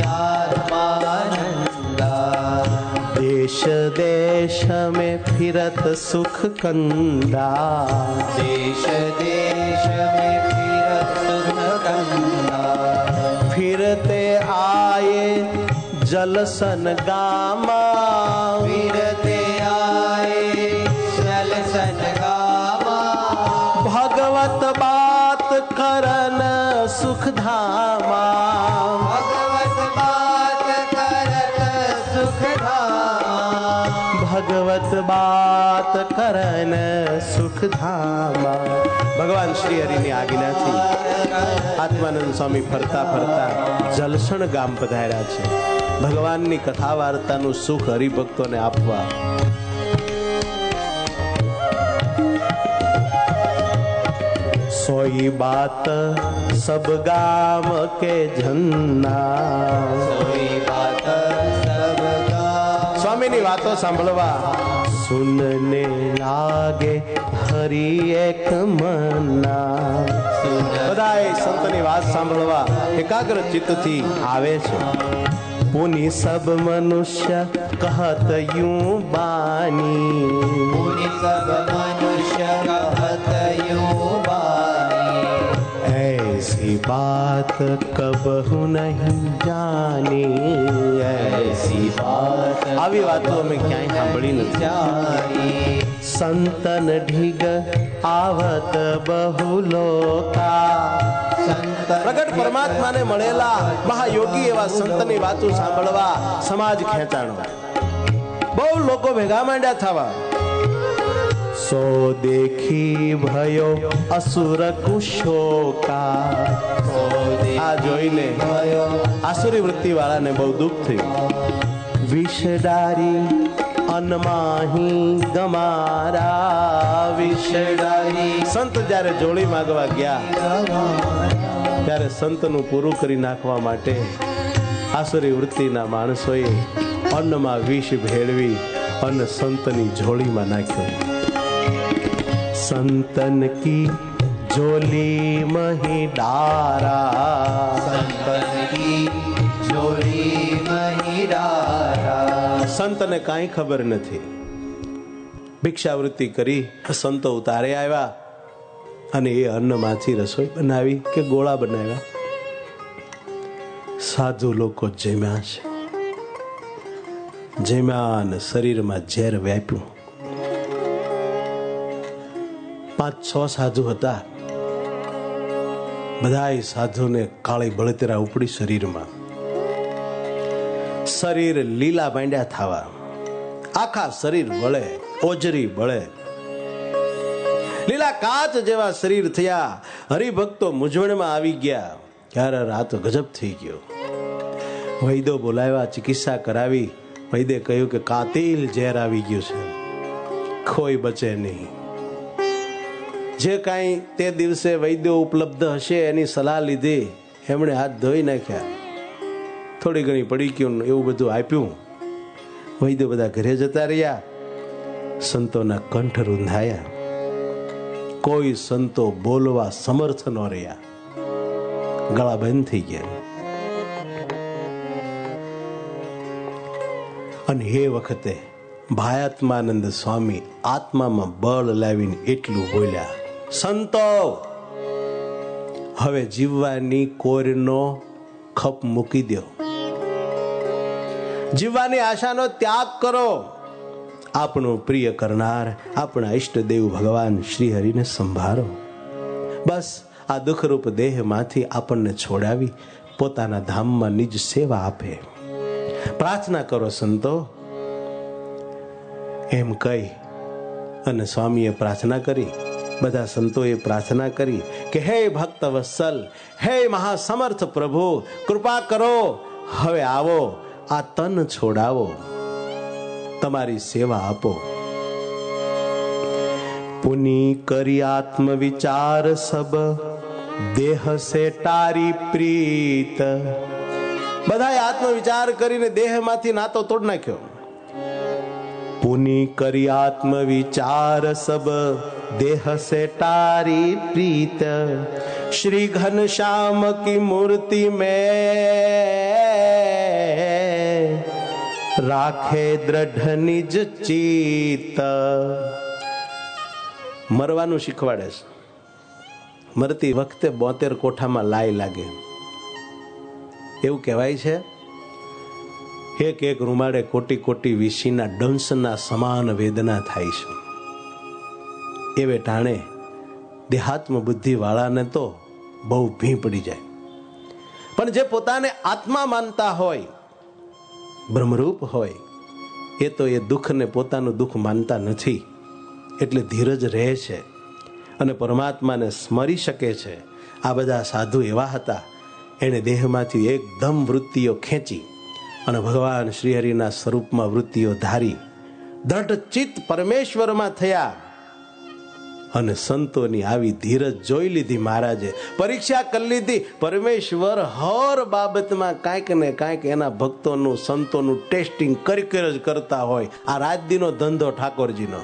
આત્માનંદા, देश देश में फिरत सुख कंदा, देश देश में फिरत सुख कंदा, फिरते आए जलसन गामा, फिरते आए जलसन गामा, भगवत बात करन सुख धामा, भगवत बात करत सुख धामा, भगवत बात करन सुख धामा. ભગવાન શ્રી હરિની આજ્ઞાથી આત્માનંદ સ્વામી ફરતા ફરતા જલસણ ગામ પધાર્યા છે. ભગવાનની કથા વાર્તાનું સુખ હરિભક્તોને આપવા. સોઈ બાત સબ ગામ કે જન્ના, સોઈ બાત સબ ગામ. સ્વામીની વાતો સાંભળવા સુનને લાગે હરી એક મના. બધાય સંતની વાત સાંભળવા એકાગ્ર ચિત્તથી આવે છે. પુનિ સબ મનુષ્ય કહત યું બાની, પુનિ સબ મનુષ્ય કહત યું બાની, ऐसी बात कबहु नहीं जानी, ऐसी बात આવી વાતો અમે ક્યાંય સાંભળી નથી. जानी. સંતન ઢીગ આવત બહુ લોકા, સંત પ્રગટ પરમાત્માને મળેલા મહાયોગી એવા સંતની વાતો સાંભળવા સમાજ ખેંચાણો. બહુ લોકો ભેગા માંડ્યા થવા. સો દેખી ભયો અસુર કુશોકા. આ જોઈને આસુરી વૃત્તિ વાળાને બહુ દુઃખ થયું. વિષડારી અનમાહી ગમારા. વિષડારી સંત જયારે જોડી માગવા ગયા ત્યારે સંતનું પૂરું કરી નાખવા માટે આસુરી વૃત્તિના માણસોએ અન્નમાં વિષ ભેળવી અને સંતની જોડીમાં નાખ્યો. સંતન કી જોલી મહી ડારા. સંતન કી જોલી મહી ડારા. સંતને કાંઈ ખબર નથી. ભિક્ષાવૃત્તિ કરી સંતો ઉતારે આવ્યા અને એ અન્નમાંથી રસોઈ બનાવી કે ગોળા બનાવ્યા. સાધુ લોકો જેમ્યા છે. જેમ્યા અને શરીરમાં ઝેર વ્યાપ્યું. 5-6 સાધુ હતા. બધાય સાધુને કાળી બળતરા ઉપડી શરીરમાં. શરીર લીલા માંડ્યા થવા. આખા શરીર બળે, ઓજરી બળે. લીલા કાચ જેવા શરીર થયા. હરિભક્તો મૂંઝવણમાં આવી ગયા. ત્યારે રાત ગજબ થઈ ગયો. વૈદ્યો બોલાવ્યા, ચિકિત્સા કરાવી. વૈદ્ય કહ્યું કે કાતિલ ઝેર આવી ગયું છે, કોઈ બચે નહીં. જે કાંઈ તે દિવસે વૈદ્યો ઉપલબ્ધ હશે એની સલાહ લીધી. એમણે હાથ ધોઈ નાખ્યા. થોડી ઘણી પડી ગયું એવું બધું આપ્યું. વૈદ્યો બધા ઘરે જતા રહ્યા. સંતોના કંઠ રૂંધાયા. કોઈ સંતો બોલવા સમર્થ ન રહ્યા. ગળા બંધ થઈ ગયા. અને એ વખતે ભાયાત્માનંદ સ્વામી આત્મામાં બળ લાવીને એટલું બોલ્યા, સંતો હવે જીવવાની કોરનો ખપ મૂકી દો. જીવવાની આશાનો ત્યાગ કરો. આપણું પ્રિય કરનાર આપણા ઈષ્ટદેવ ભગવાન શ્રી હરિને સંભાળો. બસ આ દુઃખરૂપ દેહમાંથી આપણને છોડાવી પોતાના ધામમાં નિજ સેવા આપે. પ્રાર્થના કરો સંતો. એમ કહી અને સ્વામીએ પ્રાર્થના કરી. બધા સંતોએ પ્રાર્થના કરી કે હે ભક્ત વત્સલ, હે મહાસમર્થ પ્રભુ, કૃપા કરો, હવે આવો, આ તન છોડાવો, તમારી સેવા આપો. પુની કરી આત્મ વિચાર સબ દેહ સે તારી પ્રીત. બધાએ આત્મ વિચાર કરીને દેહમાંથી નાતો તોડ નાખ્યો. પુની કરી આત્મ વિચાર સબ દેહ સે તારી પ્રીત. શ્રી ઘનશ્યામ કી મૂર્તિ में રાખે દ્રઢ નિજ ચિત્ત. મરવાનું શીખવાડે છે. મરતી વખતે 72 કોઠામાં લાઈ લાગે એવું કહેવાય છે. એક એક રૂમાડે કોટી કોટી વિશીના ડંસના સમાન વેદના થાય છે. એવે ટાણે દેહાત્મ બુદ્ધિ વાળાને તો બહુ ભી પડી જાય. પણ જે પોતાને આત્મા માનતા હોય, બ્રહ્મરૂપ હોય, એ તો એ દુઃખને પોતાનું દુઃખ માનતા નથી. એટલે ધીરજ રહે છે અને પરમાત્માને સ્મરી શકે છે. આ બધા સાધુ એવા હતા. એણે દેહમાંથી એકદમ વૃત્તિઓ ખેંચી અને ભગવાન શ્રીહરિના સ્વરૂપમાં વૃત્તિઓ ધારી દ્રઢ ચિત્ત પરમેશ્વરમાં થયા. અને સંતોની આવી ધીરજ જોઈ લીધી મહારાજે. પરીક્ષા કરી લીધી. પરમેશ્વર હર બાબતમાં કાંઈક ને કાંઈક એના ભક્તોનું, સંતોનું ટેસ્ટિંગ કરી જ કરતા હોય. આ રાજદીનો ધંધો ઠાકોરજીનો,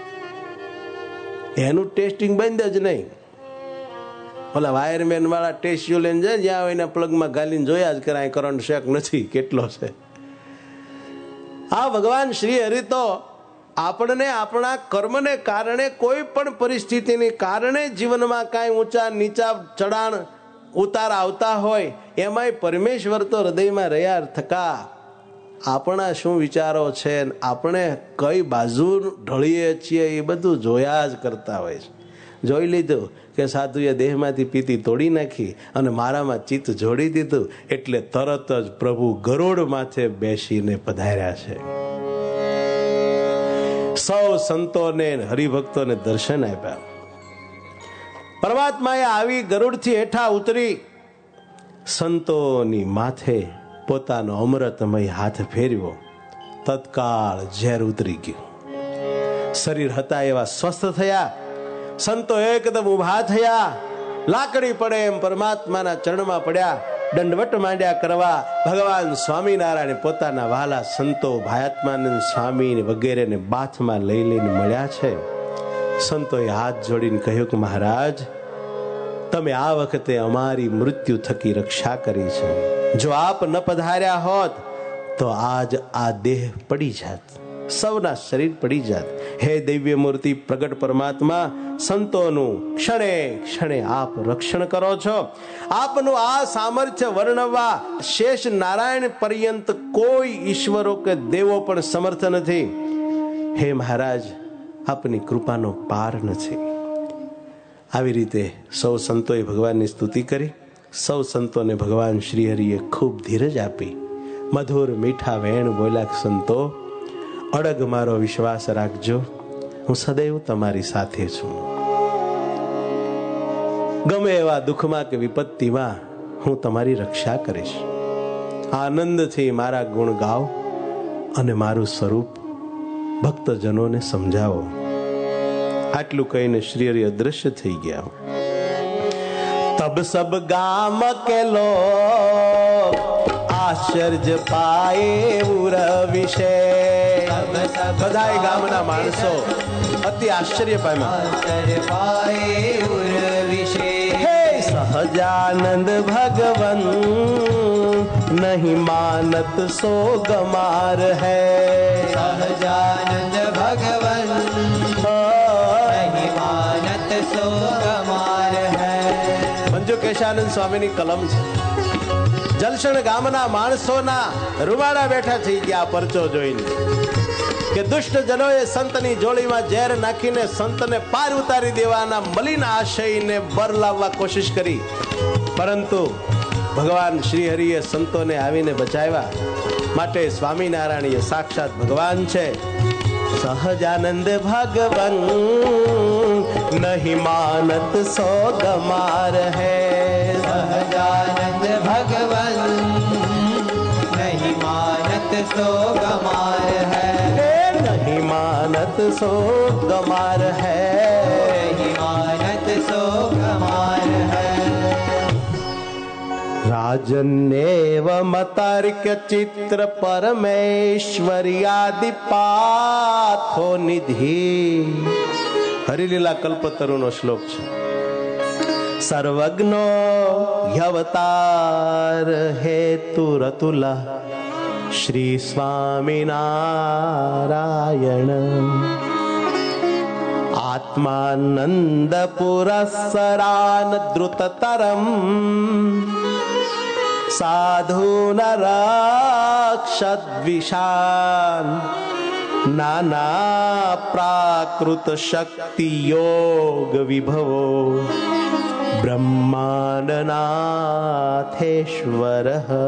એનું ટેસ્ટિંગ બંધ જ નહીં. ઓલા વાયરમેન વાળા ટેસ્ટિયો લઈને જાય, જ્યાં હોય એના પ્લગમાં ગાલીને જોયા જ કરાય, કરંટ શેક નથી કેટલો છે. આ ભગવાન શ્રી હરિ તો આપણને આપણા કર્મને કારણે, કોઈ પણ પરિસ્થિતિને કારણે જીવનમાં કાંઈ ઊંચા નીચા ચડાણ ઉતાર આવતા હોય, એમાંય પરમેશ્વર તો હૃદયમાં રહ્યા થકા આપણા શું વિચારો છે, આપણે કઈ બાજુ ઢળીએ છીએ, એ બધું જોયા જ કરતા હોય છે. જોઈ લીધું કે સાધુએ દેહમાંથી પીતી તોડી નાખી અને મારામાં ચિત્ત જોડી દીધું, એટલે તરત જ પ્રભુ ગરુડ માથે બેસીને પધાર્યા છે. સૌ સંતોને હરિભક્તોને દર્શન આપ્યા. પરમાત્માએ આવી ગરુડથી હેઠા ઉતરી સંતોની માથે પોતાનો અમૃતમય હાથ ફેરવ્યો. તત્કાળ ઝેર ઉતરી ગયું. શરીર હતા એવા સ્વસ્થ થયા. સંતો એકદમ ઉભા થયા. લાકડી પડે એમ પરમાત્માના ચરણમાં પડ્યા, દંડવટ માંડ્યા કરવા. ભગવાન સ્વામિનારાયણ પોતાના વહાલા સંતો ભાયાત્માનંદ સ્વામી વગેરેને બાથમાં લઈ લઈને મળ્યા છે. સંતોએ હાથ જોડીને કહ્યું કે મહારાજ, તમે આ વખતે અમારી મૃત્યુ થકી રક્ષા કરી છે. જો આપ ન પધાર્યા હોત તો આજ આ દેહ પડી જાત, સૌના શરીર પડી જાત. હે દિવ્ય મૂર્તિ પ્રગટ પરમાત્મા, સંતોનું ક્ષણે ક્ષણે આપ રક્ષણ કરો છો. આપનું આ સામર્થ્ય વર્ણવવા શેષ નારાયણ પર્યંત કોઈ ઈશ્વરો કે દેવો પણ સમર્થ નથી. હે મહારાજ, આપની કૃપાનો પાર નથી. આવી રીતે સૌ સંતોએ ભગવાનની સ્તુતિ કરી. સૌ સંતોને ભગવાન શ્રી હરિએ ખૂબ ધીરજ આપી. મધુર મીઠા વેણ બોલ્યા, સંતો અડગ મારો વિશ્વાસ રાખજો, હું સદૈવ તમારી સાથે છું. ગમે એવા દુઃખમાં કે વિપત્તિમાં હું તમારી રક્ષા કરીશ. આનંદથી મારા ગુણ ગાઓ અને મારું સ્વરૂપ ભક્તજનોને સમજાવો. આટલું કહીને શ્રી હરિ અદ્રશ્ય થઈ ગયા. તબ સબ ગામ કે લોગ આશ્ચર્ય પાયે ઉર વિશે. બધા ગામના માણસો અતિ આશ્ચર્ય પામ્યા. હે સહજાનંદ ભગવન નહીં માનત સો ગમાર હૈ. સહજાનંદ ભગવન નહીં માનત સો ગમાર હૈ. મંજુ કેશાનંદ સ્વામીની કલમ છે. જલસણ ગામના માણસોના રૂવાડા બેઠા થઈ ગયા પરચો જોઈને કે દુષ્ટ જનોએ સંતની જોડીમાં ઝેર નાખીને સંતને પાર ઉતારી દેવાના મલિન આશયને બર લાવવા કોશિશ કરી, પરંતુ ભગવાન શ્રી હરિએ સંતોને આવીને બચાવ્યા. માટે સ્વામિનારાયણ સાક્ષાત ભગવાન છે. સહજાનંદ ભગવન નહીં માનત સો ગમાર હૈ. સહજાનંદ ભગવન નહીં માનત સો ગમાર હૈ. નહીં માનત સો ગમાર હૈ. નહીં માનત સો ગમાર હૈ. રાજન્યેવ મતર્ક્ય ચિત્ર પરમેશ્વર્યાદિ પાથો નિધિ. હરિલીલા કલ્પતરુનો શ્લોક છે. સર્વજ્ઞો યવતાર હેતુ રતુલા શ્રી સ્વામિનારાયણ. આત્માનંદ પુરસ્સરાન દ્રુતતરમ સાધુન રક્ષદ્વિષાન. નાના પ્રાકૃત શક્તિ યોગ વિભવો બ્રહ્માંડનાથેશ્વર.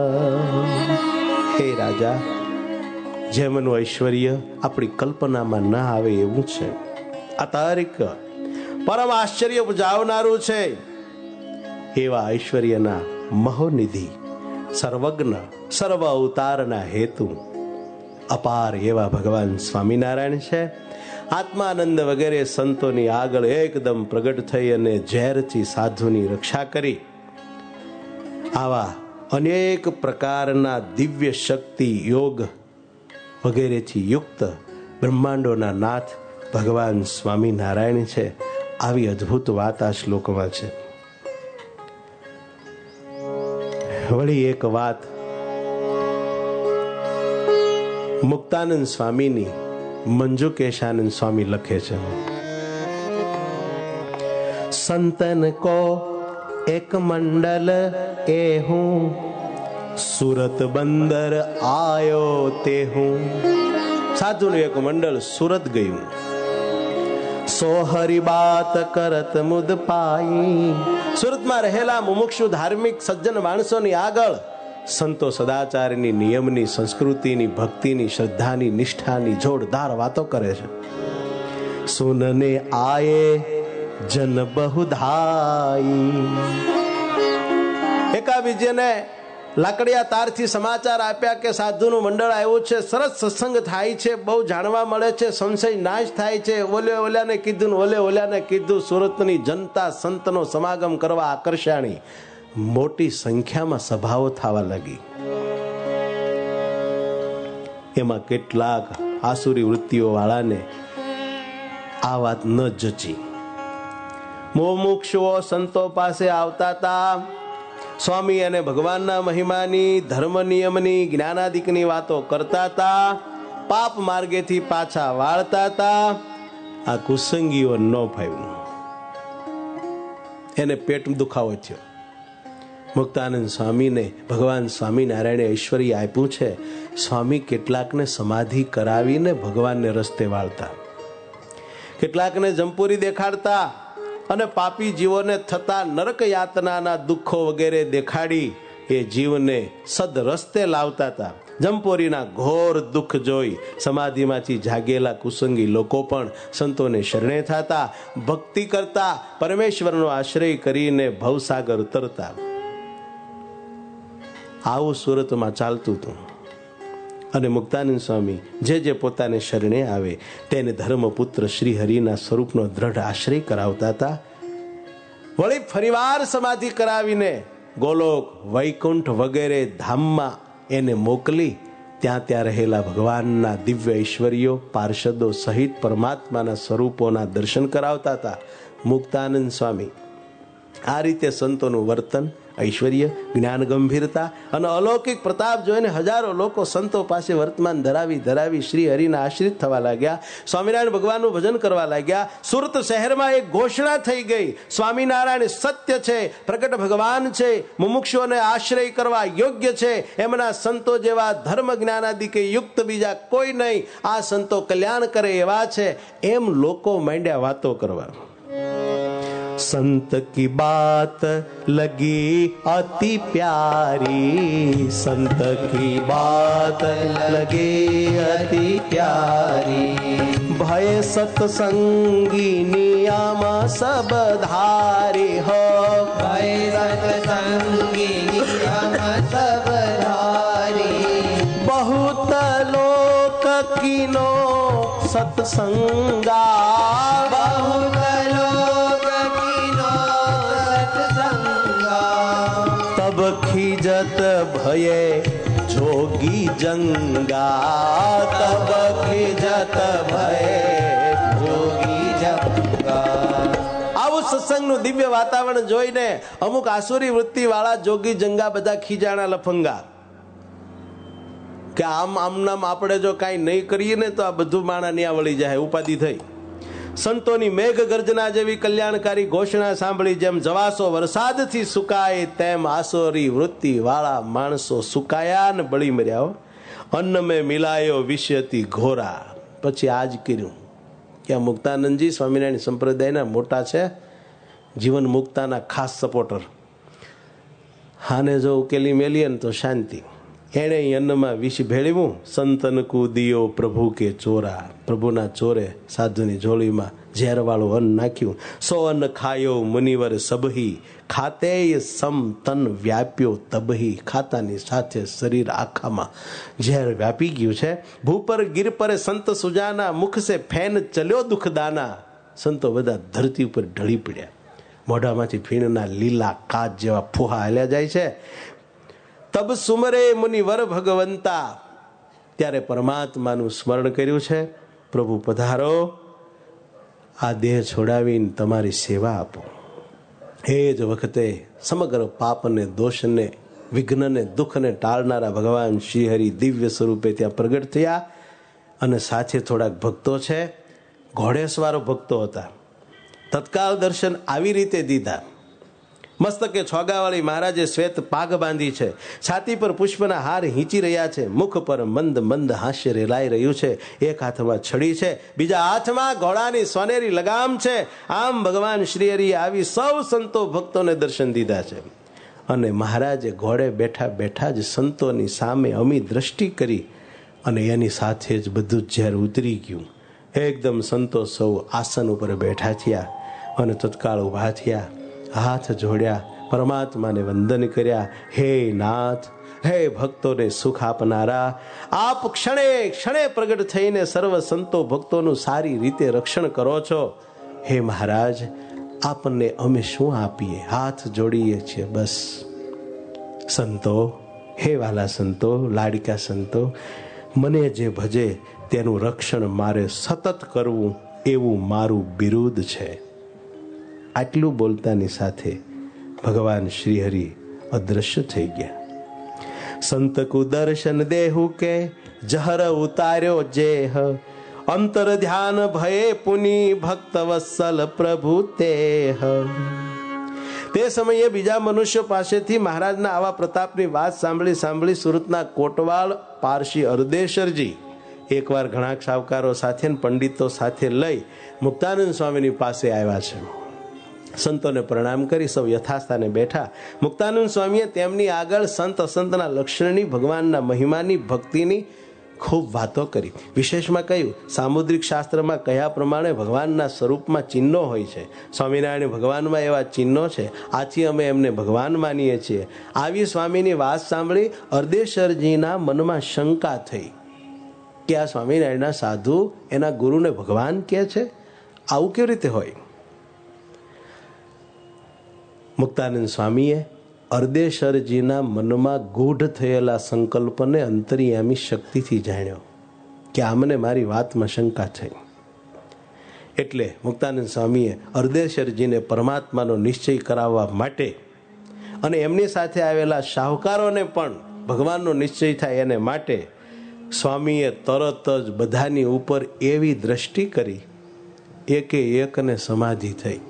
હે રાજા, જેમનું ઐશ્વર્ય આપણી કલ્પનામાં ન આવે એવું છે. આ તારીખ પરમ આશ્ચર્ય ઉપજાવનારું છે. એવા ઐશ્વર્યના મહોનિધિ, સર્વજ્ઞ, સર્વ અવતારના હેતુ અપાર એવા ભગવાન સ્વામિનારાયણ છે. આત્માનંદ વગેરે સંતોની આગળ એકદમ પ્રગટ થઈ અને ઝેરથી સાધુની રક્ષા કરી. આવા અનેક પ્રકારના દિવ્ય શક્તિ યોગ વગેરેથી યુક્ત બ્રહ્માંડોના નાથ ભગવાન સ્વામિનારાયણ છે. આવી અદ્ભુત વાત આ શ્લોકમાં છે. વળી એક વાત મુક્તાનંદ સ્વામીની મંજુ કેશાનંદ સ્વામી લખે છે. સંતન કો એક મંડલ એ હું, સુરત બંદર આયો તે હું. સાધુનું એક મંડળ સુરત ગયું. સો હરી બાત કરત મુદ પાઈ. સુરતમાં રહેલા મુમુક્ષુ ધાર્મિક સજ્જન માણસોની આગળ સંતો સદાચારની, નિયમની, સંસ્કૃતિની, ભક્તિની, શ્રદ્ધાની, નિષ્ઠાની જોરદાર વાતો કરે છે. સુનને આયે જન બહુધાઈ. એકાબીજાને લાકડિયા તારથી સમાચાર આપ્યા કે સાધુનું મંડળ આવ્યું છે, સરસ સત્સંગ થાય છે, બહુ જાણવા મળે છે, સંશય નાશ થાય છે. ઓલ્યાને કીધું, ઓલ્યાને કીધું. સુરતની જનતા સંતનો સમાગમ કરવા આકર્ષાણી. મોટી સંખ્યામાં સભાઓ થવા લાગી. એમાં કેટલાક આસુરી વૃત્તિઓ વાળાને આ વાત ન જચી. મુમુક્ષુઓ સંતો પાસે આવતા હતા. સ્વામી અને ભગવાનના મહિમાની, ધર્મ નિયમની, જ્ઞાનાદિકની વાતો કરતા હતા. પાપ માર્ગેથી પાછા વાળતા હતા. આ કુસંગીઓ ન ફાવ્યું. એને પેટ દુખાવો થયો. મુક્તાનંદ સ્વામીને ભગવાન સ્વામિનારાયણે ઐશ્વર્ય આપ્યું છે. સ્વામી કેટલાકને સમાધિ કરાવીને ભગવાનને રસ્તે વાળતા, કેટલાકને જંપુરી દેખાડતા અને પાપી જીવોને થતા નરક યાતનાના દુઃખો વગેરે દેખાડી એ જીવને સદ રસ્તે લાવતા હતા. જંપોરીના ઘોર દુઃખ જોઈ સમાધિમાંથી જાગેલા કુસંગી લોકો પણ સંતોને શરણે થતા, ભક્તિ કરતા, પરમેશ્વરનો આશ્રય કરીને ભવસાગર ઉતરતા. આવું સુરતમાં ચાલતું હતું. અને મુક્તાનંદ સ્વામી જે પોતાને શરણે આવે તેને ધર્મપુત્ર શ્રી હરિના સ્વરૂપનો દ્રઢ આશ્રય કરાવતા હતા. વળી ફરીવાર સમાધિ કરાવીને ગોલોક, વૈકુંઠ વગેરે ધામમાં એને મોકલી ત્યાં રહેલા ભગવાનના દિવ્ય ઐશ્વર્યો, પાર્ષદો સહિત પરમાત્માના સ્વરૂપોના દર્શન કરાવતા હતા મુક્તાનંદ સ્વામી. આ રીતે સંતોનું વર્તન, ઐશ્વર્ય, જ્ઞાન ગંભીરતા અને અલૌકિક પ્રતાપ જોઈને હજારો લોકો સંતો પાસે વર્તમાન ધરાવી શ્રી હરિના આશ્રિત થવા લાગ્યા. સ્વામિનારાયણ ભગવાનનું ભજન કરવા લાગ્યા. સુરત શહેરમાં એક ઘોષણા થઈ ગઈ, સ્વામિનારાયણ સત્ય છે, પ્રગટ ભગવાન છે, મુમુક્ષુઓને આશ્રય કરવા યોગ્ય છે, એમના સંતો જેવા ધર્મ જ્ઞાનાદિકે યુક્ત બીજા કોઈ નહીં, આ સંતો કલ્યાણ કરે એવા છે. એમ લોકો માંડ્યા વાતો કરવા. संत की बात लगी अति प्यारी, संत की बात लगी अति प्यारी, भय सत्संगी नियम सब धारी हो, भय सत्संगी नियम सब धारी, बहुत लोक कीनो सत्संगा, बहुत खिजत भये जोगी जंगा, तब खिजत भये जोगी जंगा. આવું સત્સંગનું દિવ્ય વાતાવરણ જોઈને અમુક આસુરી વૃત્તિ વાળા જોગી જંગા બધા ખીજાણા લફંગા કે આમનામ આપણે જો કાંઈ નહીં કરીએ ને તો આ બધું માણા ન્યા વળી જાય, ઉપાધિ થઈ. સંતોની મેઘ ગર્જના જેવી કલ્યાણકારી ઘોષણા સાંભળી જેમ જવાસો વરસાદથી સુકાય તેમ આસોરી વૃત્તિ વાળા માણસો સુકાયા ને બળી મર્યા. અન્ન મેં મિલાયો વિષયથી ઘોરા. પછી આજ કર્યું કે આ મુક્તાનંદજી સ્વામિનારાયણ સંપ્રદાયના મોટા છે, જીવન મુક્તાના ખાસ સપોર્ટર. હાને જો ઉકેલી મેલીએ ને તો શાંતિ. એણે અન્નમાં વિષ ભેળવ્યું. સંતન કૂદિયો પ્રભુ કે ચોરા, પ્રભુના ચોરે સાધુની જોડીમાં ઝેરવાળું અન્ન નાખ્યું. સો અન્ન ખાયો મુનિવર સબહી, ખાતે સમ તન વ્યાપ્યો તબહી. ખાતાની સાથે શરીર આખામાં ઝેર વ્યાપી ગયું છે. ભૂપર ગીર પર સંત સુજાના, મુખ સે ફેન ચલ્યો દુઃખદાના. સંતો બધા ધરતી ઉપર ઢળી પડ્યા. મોઢામાંથી ફીણના લીલા કાચ જેવા ફુહા હાલ્યા જાય છે. તબ સુમરે મુનિવર ભગવંતા. ત્યારે પરમાત્માનું સ્મરણ કર્યું છે. પ્રભુ પધારો, આ દેહ છોડાવીને તમારી સેવા આપો. એ જ વખતે સમગ્ર પાપને, દોષને, વિઘ્નને, દુઃખને ટાળનારા ભગવાન શ્રી હરિ દિવ્ય સ્વરૂપે ત્યાં પ્રગટ થયા. અને સાથે થોડાક ભક્તો છે, ઘોડેસવારો ભક્તો હતા. તત્કાલ દર્શન આવી રીતે દીધા મસ્તકે છોગાવાળી મહારાજે શ્વેત પાઘ બાંધી છે, છાતી પર પુષ્પના હાર હીંચી રહ્યા છે, મુખ પર મંદ મંદ હાસ્ય રેલાઈ રહ્યું છે, એક હાથમાં છડી છે, બીજા હાથમાં ઘોડાની સોનેરી લગામ છે. આમ ભગવાન શ્રી હરિએ આવી સૌ સંતો ભક્તોને દર્શન દીધા છે. અને મહારાજે ઘોડે બેઠા બેઠા જ સંતોની સામે અમી દ્રષ્ટિ કરી અને એની સાથે જ બધું જ ઝેર ઉતરી ગયું. એકદમ સંતો સૌ આસન ઉપર બેઠા થયા અને તત્કાળ ઊભા થયા, હાથ જોડ્યા, પરમાત્માને વંદન કર્યા. હે નાથ, હે ભક્તોને સુખ આપનારા, આપ ક્ષણે ક્ષણે પ્રગટ થઈને સર્વ સંતો ભક્તોનું સારી રીતે રક્ષણ કરો છો. હે મહારાજ, આપણને અમે શું આપીએ? હાથ જોડીએ છીએ બસ. સંતો, હે વાલા સંતો, લાડકા સંતો, મને જે ભજે તેનું રક્ષણ મારે સતત કરવું, એવું મારું બિરુદ છે. આટલું બોલતાની સાથે ભગવાન શ્રી હરિ અદ્રશ્ય થઈ ગયા. સંત કુ દર્શન દેહુ કે જહર ઉતાર્યો જેહ, અંતર ધ્યાન ભયે પુની ભક્ત વત્સલ પ્રભુ તેહ. તે સમયે બીજા મનુષ્યો પાસેથી મહારાજના આવા પ્રતાપની વાત સાંભળી સુરતના કોટવાલ પારસી અરદેશરજી એકવાર ઘણા સાવકારો સાથે પંડિતો સાથે લઈ મુક્તાનંદ સ્વામીની પાસે આવ્યા છે. સંતોને પ્રણામ કરી સૌ યથાસ્થાને બેઠા. મુક્તાનંદ સ્વામીએ તેમની આગળ સંત અસંતના લક્ષણની, ભગવાનના મહિમાની, ભક્તિની ખૂબ વાતો કરી. વિશેષમાં કહ્યું, સામુદ્રિક શાસ્ત્રમાં કયા પ્રમાણે ભગવાનના સ્વરૂપમાં ચિહ્નો હોય છે, સ્વામિનારાયણ ભગવાનમાં એવા ચિહ્નો છે, આથી અમે એમને ભગવાન માનીએ છીએ. આવી સ્વામીની વાત સાંભળી અરદેશરજીના મનમાં શંકા થઈ કે આ સ્વામિનારાયણના સાધુ એના ગુરુને ભગવાન કહે છે, આવું કેવી રીતે હોય? મુક્તાનંદ સ્વામીએ અરદેશરજીના મનમાં ગૂઢ થયેલા સંકલ્પને અંતર્યામી શક્તિથી જાણ્યો કે આમને મારી વાતમાં શંકા થઈ. એટલે મુક્તાનંદ સ્વામીએ અરદેશરજીને પરમાત્માનો નિશ્ચય કરાવવા માટે અને એમની સાથે આવેલા શાહુકારોને પણ ભગવાનનો નિશ્ચય થાય એને માટે સ્વામીએ તરત જ બધાની ઉપર એવી દ્રષ્ટિ કરી, એકે એકને સમાધિ થઈ.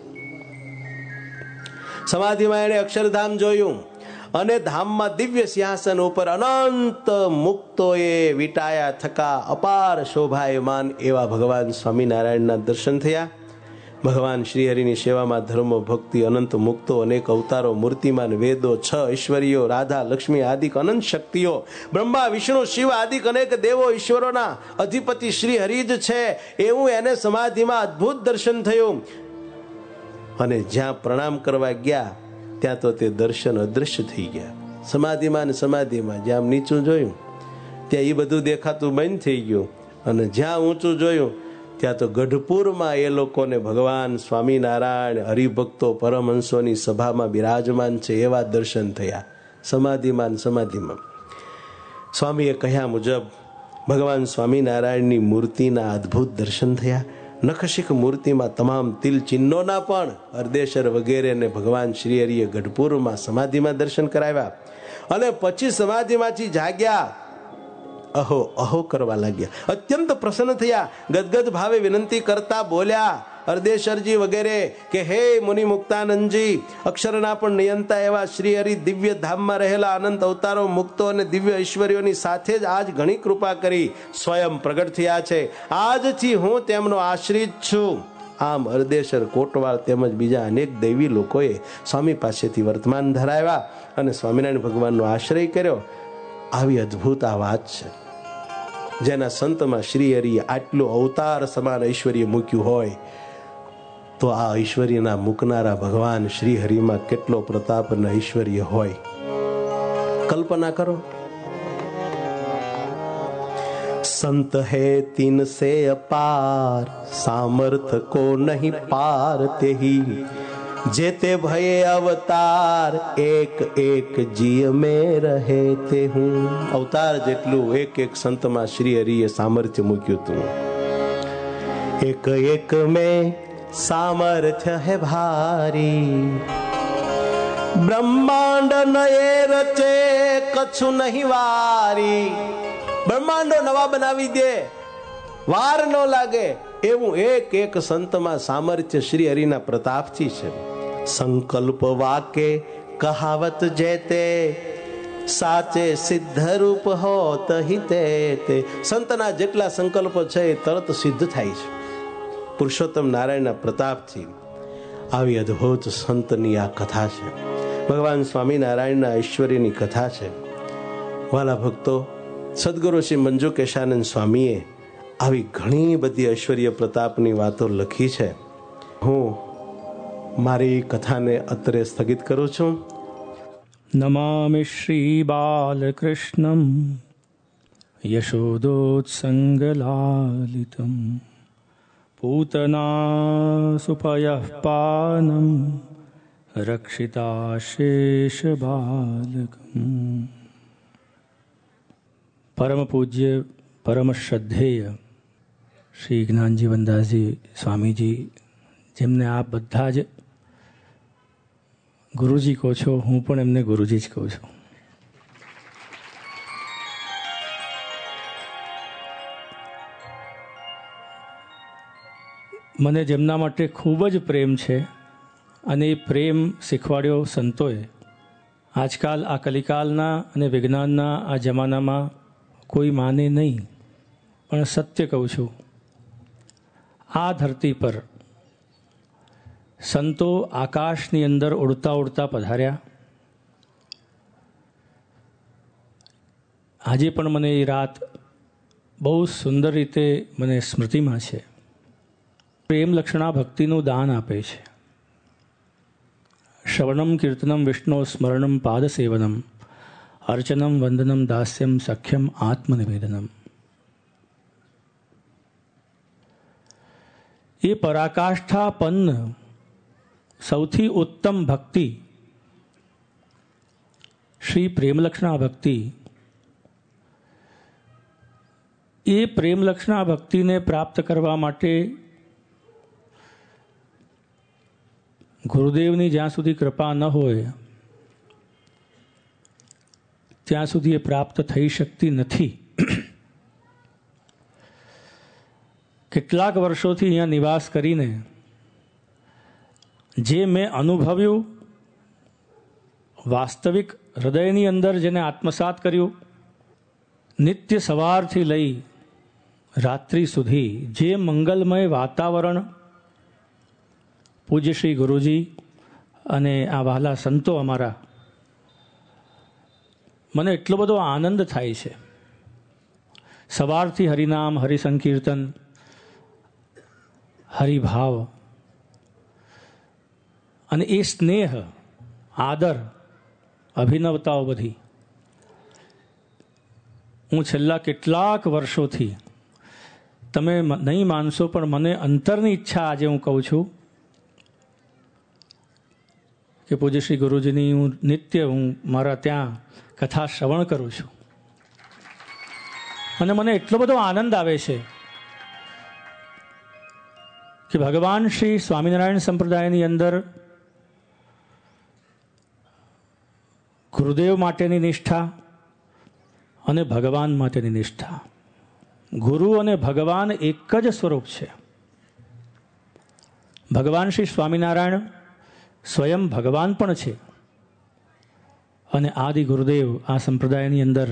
સમાધિમાં એણે અક્ષરધામ જોયું અને ધામમાં દિવ્ય સિંહાસન ઉપર અનંત મુક્તોએ વિટાયા થકા અપાર શોભાયમાન એવા ભગવાન સ્વામિનારાયણના દર્શન થયા. ભગવાન શ્રીહરિની સેવામાં ધર્મ, ભક્તિ, અનંત મુક્તો, અનેક અવતારો, મૂર્તિમાન વેદો, 6 ઈશ્વરીઓ, રાધા, લક્ષ્મી આદિક અનંત શક્તિઓ, બ્રહ્મા, વિષ્ણુ, શિવ આદિક અનેક દેવો ઈશ્વરોના અધિપતિ શ્રી હરિ જ છે એવું એને સમાધિમાં અદ્ભુત દર્શન થયું. અને જ્યાં પ્રણામ કરવા ગયા ત્યાં તો તે દર્શન અદૃશ્ય થઈ ગયા. સમાધિમાં જ્યાં નીચું જોયું ત્યાં એ બધું દેખાતું બંધ થઈ ગયું, અને જ્યાં ઊંચું જોયું ત્યાં તો ગઢપુરમાં એ લોકોને ભગવાન સ્વામિનારાયણ હરિભક્તો પરમહંસોની સભામાં બિરાજમાન છે એવા દર્શન થયા. સમાધિમાં સ્વામીએ કહ્યા મુજબ ભગવાન સ્વામિનારાયણની મૂર્તિના અદ્ભુત દર્શન થયા. નખશિખ મૂર્તિમાં તમામ તિલ ચિહ્નોના પણ અરદેશર વગેરેને ભગવાન શ્રી હરિએ ગઢપુરમાં સમાધિમાં દર્શન કરાવ્યા. અને પછી સમાધિમાંથી જાગ્યા, અહો અહો કરવા લાગ્યા. અત્યંત પ્રસન્ન થયા, ગદગદ ભાવે વિનંતી કરતા બોલ્યા અરદેશરજી વગેરે કે હે મુનિ મુક્તાનંદજી, અક્ષરના પણ નિયંતા એવા શ્રી હરિ દિવ્ય ધામમાં રહેલા અનંત અવતારો, મુક્તો અને દિવ્ય ઈશ્વરીઓની સાથે જ આજ ઘણી કૃપા કરી સ્વયં પ્રગટ થયા છે. આજથી હું તેમનો આશ્રિત છું. આમ અરદેશર, કોટવાળ તેમજ બીજા અનેક દૈવી લોકોએ સ્વામી પાસેથી વર્તમાન ધરાવ્યા અને સ્વામિનારાયણ ભગવાનનો આશ્રય કર્યો. આવી અદ્ભુત આ વાત છે. જેના સંતમાં શ્રી હરિએ આટલું અવતાર સમાન ઐશ્વર્ય મૂક્યું હોય તો આ ઐશ્વર્યના મૂકનારા ભગવાન શ્રી હરિમાં કેટલો પ્રતાપ અને ઐશ્વર્ય હોય, કલ્પના કરો. સંત હે તીન સે અપાર, સામર્થ કો નહીં પાર તેહી, જેતે ભયે અવતાર, એક એક જીય મેં રહે તે હું. અવતાર જેટલું એક એક સંતમાં શ્રી હરિએ સામર્થ્ય મૂક્યું હતું. એક એક મેં સામર્થ્ય હે ભારી, બ્રહ્માંડ નયે રચે કછું નહીં વારી. બ્રહ્માંડો નવા બનાવી દે, વાર ન લાગે એવું એક એક સંતમાં સામર્થ્ય શ્રી હરિના પ્રતાપથી છે. સંકલ્પ વાકે કહાવત જેતે, સાચે સિદ્ધ રૂપ હોત હિતે તે. સંતના જેટલા સંકલ્પો છે એ તરત સિદ્ધ થાય છે પુરુષોત્તમ નારાયણના પ્રતાપથી. આવી અદ્ભુત સંતની આ કથા છે, ભગવાન સ્વામિનારાયણના ઐશ્વર્યની કથા છે. વાલા ભક્તો, સદગુરુ શ્રી મંજુ કેશાનંદ સ્વામીએ આવી ઘણી બધી ઐશ્વર્ય પ્રતાપની વાતો લખી છે. હું મારી કથાને અત્રે સ્થગિત કરું છું. નમામિ શ્રી બાલકૃષ્ણમ યશોદોત્સંગલાલિતમ પૂતના સુપયઃ પાનમ રક્ષિતાશેષ બાલકમ. પરમ પૂજ્ય પરમ શ્રદ્ધેય શ્રી જ્ઞાનજીવનદાસજી સ્વામીજી, જેમને આપ બધા જ ગુરુજી કહો છો, હું પણ એમને ગુરુજી જ કહું છું. મને જેમના માટે ખૂબ જ પ્રેમ છે અને એ પ્રેમ શીખવાડ્યો સંતોએ. આજકાલ આ કલિકાલના અને વિજ્ઞાનના આ જમાનામાં કોઈ માને નહીં, પણ સત્ય કહું છું, આ ધરતી પર સંતો આકાશની અંદર ઉડતા ઉડતા પધાર્યા. આજે પણ મને એ રાત બહુ સુંદર રીતે મને સ્મૃતિમાં છે. પ્રેમ લક્ષણા ભક્તિનું દાન આપે છે. શ્રવણમ કીર્તનમ વિષ્ણુ સ્મરણમ પાદસેવનમ અર્ચનમ વંદનમ દાસ્યમ સખ્યમ આત્મનિવેદનમ. એ પરાકાષ્ઠાપન્ન સૌથી ઉત્તમ ભક્તિ શ્રી પ્રેમલક્ષણા ભક્તિ. એ પ્રેમલક્ષણા ભક્તિને પ્રાપ્ત કરવા માટે ગુરુદેવની જ્યાં સુધી કૃપા ન હોય ત્યાં સુધી એ પ્રાપ્ત થઈ શકતી નથી. કેટલાક વર્ષોથી અહીંયા નિવાસ કરીને જે મેં અનુભવ્યું, વાસ્તવિક હૃદયની અંદર જેને આત્મસાત કર્યું, નિત્ય સવારથી લઈ રાત્રિ સુધી જે મંગલમય વાતાવરણ પૂજ્ય શ્રી ગુરુજી અને આ વહાલા સંતો અમારા, મને એટલો બધો આનંદ થાય છે. સવારથી હરિનામ, હરિસંકીર્તન, હરિભાવ અને એ સ્નેહ, આદર, અભિનવતાઓ બધી. હું છેલ્લા કેટલાક વર્ષોથી, તમે નહીં માનશો પણ મને અંતરની ઈચ્છા આજે હું કહું છું કે પૂજ્ય શ્રી ગુરુજીની હું નિત્ય મારા ત્યાં કથા શ્રવણ કરું છું અને મને એટલો બધો આનંદ આવે છે કે ભગવાન શ્રી સ્વામિનારાયણ સંપ્રદાયની અંદર ગુરુદેવ માટેની નિષ્ઠા અને ભગવાન માટેની નિષ્ઠા. ગુરુ અને ભગવાન એક જ સ્વરૂપ છે. ભગવાન શ્રી સ્વામિનારાયણ સ્વયં ભગવાન પણ છે અને આદિ ગુરુદેવ આ સંપ્રદાયની અંદર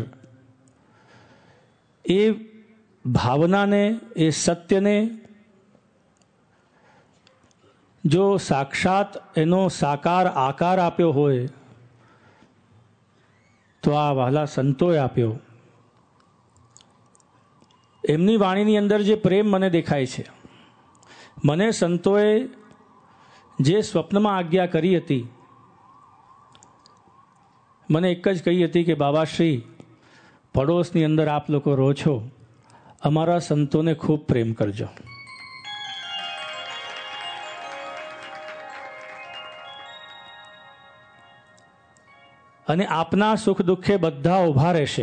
એ ભાવનાને, એ સત્યને જો સાક્ષાત એનો સાકાર આકાર આપ્યો હોય તો આ વહાલા સંતોએ આપ્યો. એમની વાણીની અંદર જે પ્રેમ મને દેખાય છે, મને સંતોએ જે સ્વપ્નમાં આજ્ઞા કરી હતી, મને એક જ કહી હતી કે બાબાશ્રી, પડોશની અંદર આપ લોકો રહો છો, અમારા સંતોને ખૂબ પ્રેમ કરજો. અને આપના સુખ દુઃખે બધા ઊભા રહેશે.